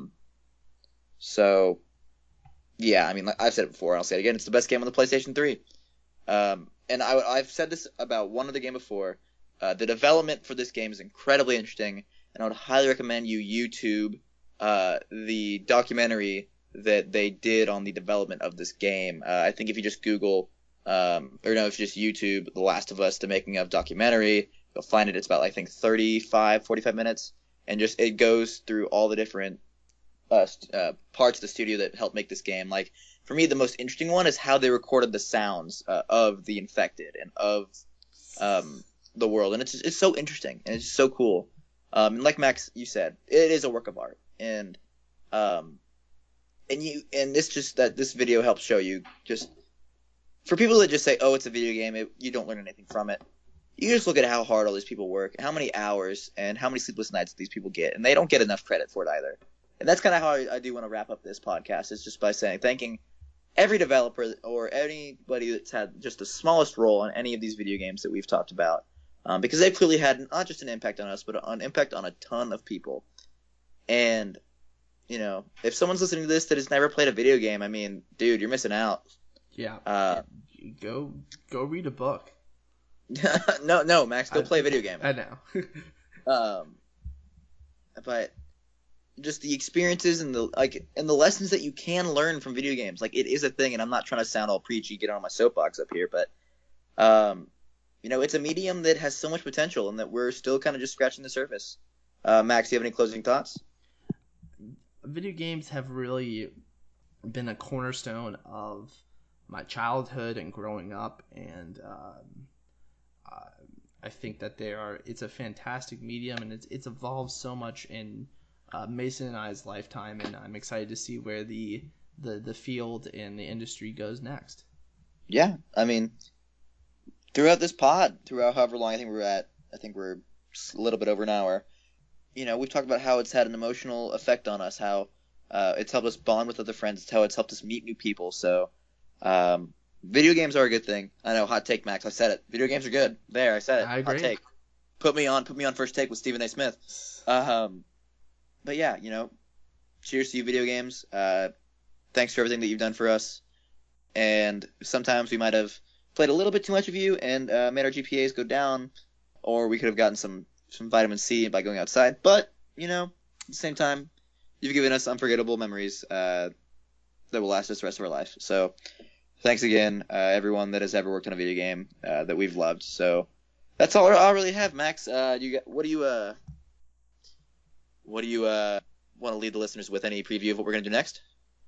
So yeah, I mean, like I've said it before, and I'll say it again. It's the best game on the PlayStation 3. And I've said this about one other game before. The development for this game is incredibly interesting, and I would highly recommend you YouTube the documentary that they did on the development of this game. I think if you just Google, if you just YouTube The Last of Us, the making of documentary, you'll find it. It's about, I think, 45 minutes, and just it goes through all the different parts of the studio that helped make this game. Like, for me, the most interesting one is how they recorded the sounds of the infected and of the world, and it's so interesting and it's so cool. And like Max, you said, it is a work of art, and it's just that this video helps show you, just for people that just say, oh, it's a video game, you don't learn anything from it. You just look at how hard all these people work, how many hours and how many sleepless nights these people get, and they don't get enough credit for it either. And that's kind of how I do want to wrap up this podcast, is just by thanking every developer or anybody that's had just the smallest role in any of these video games that we've talked about, because they've clearly had not just an impact on us, but an impact on a ton of people. And if someone's listening to this that has never played a video game, I mean, dude, you're missing out. Yeah. Go read a book. No, Max, go play a video game. I know. But just the experiences and the lessons that you can learn from video games, like, it is a thing. And I'm not trying to sound all preachy, get on my soapbox up here, but it's a medium that has so much potential, and that we're still kind of just scratching the surface. Max, do you have any closing thoughts? Video games have really been a cornerstone of my childhood and growing up, and I think that it's a fantastic medium, and it's evolved so much in Mason and I's lifetime, and I'm excited to see where the field and the industry goes next. Yeah, I mean, throughout this pod, throughout however long I think we're a little bit over an hour, we've talked about how it's had an emotional effect on us, how it's helped us bond with other friends, it's how it's helped us meet new people. So video games are a good thing. I know, hot take, Max, I said it. Video games are good. There, I said it. I agree. Hot take. Put me on First Take with Stephen A. Smith. But yeah, cheers to you, video games. Thanks for everything that you've done for us. And sometimes we might have played a little bit too much of you and made our GPAs go down, or we could have gotten some vitamin C by going outside. But, at the same time, you've given us unforgettable memories that will last us the rest of our life. So thanks again, everyone that has ever worked on a video game that we've loved. So that's all I really have. Max, what do you want to leave the listeners with? Any preview of what we're going to do next?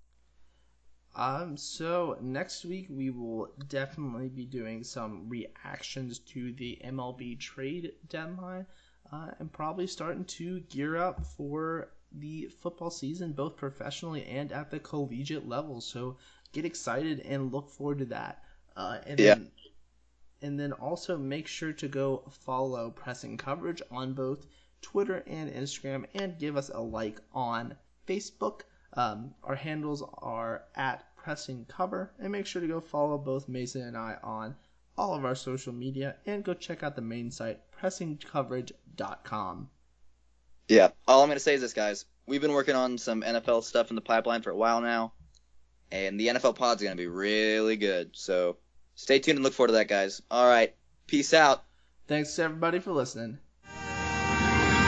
So next week we will definitely be doing some reactions to the MLB trade deadline, and probably starting to gear up for the football season, both professionally and at the collegiate level. So get excited and look forward to that. And then also make sure to go follow Pressing Coverage on both Twitter and Instagram, and give us a like on Facebook. Our handles are at Pressing Cover, and make sure to go follow both Mason and I on all of our social media, and go check out the main site, pressingcoverage.com. Yeah, all I'm going to say is this, guys. We've been working on some NFL stuff in the pipeline for a while now, and the NFL pod's going to be really good. So stay tuned and look forward to that, guys. All right, peace out. Thanks, everybody, for listening.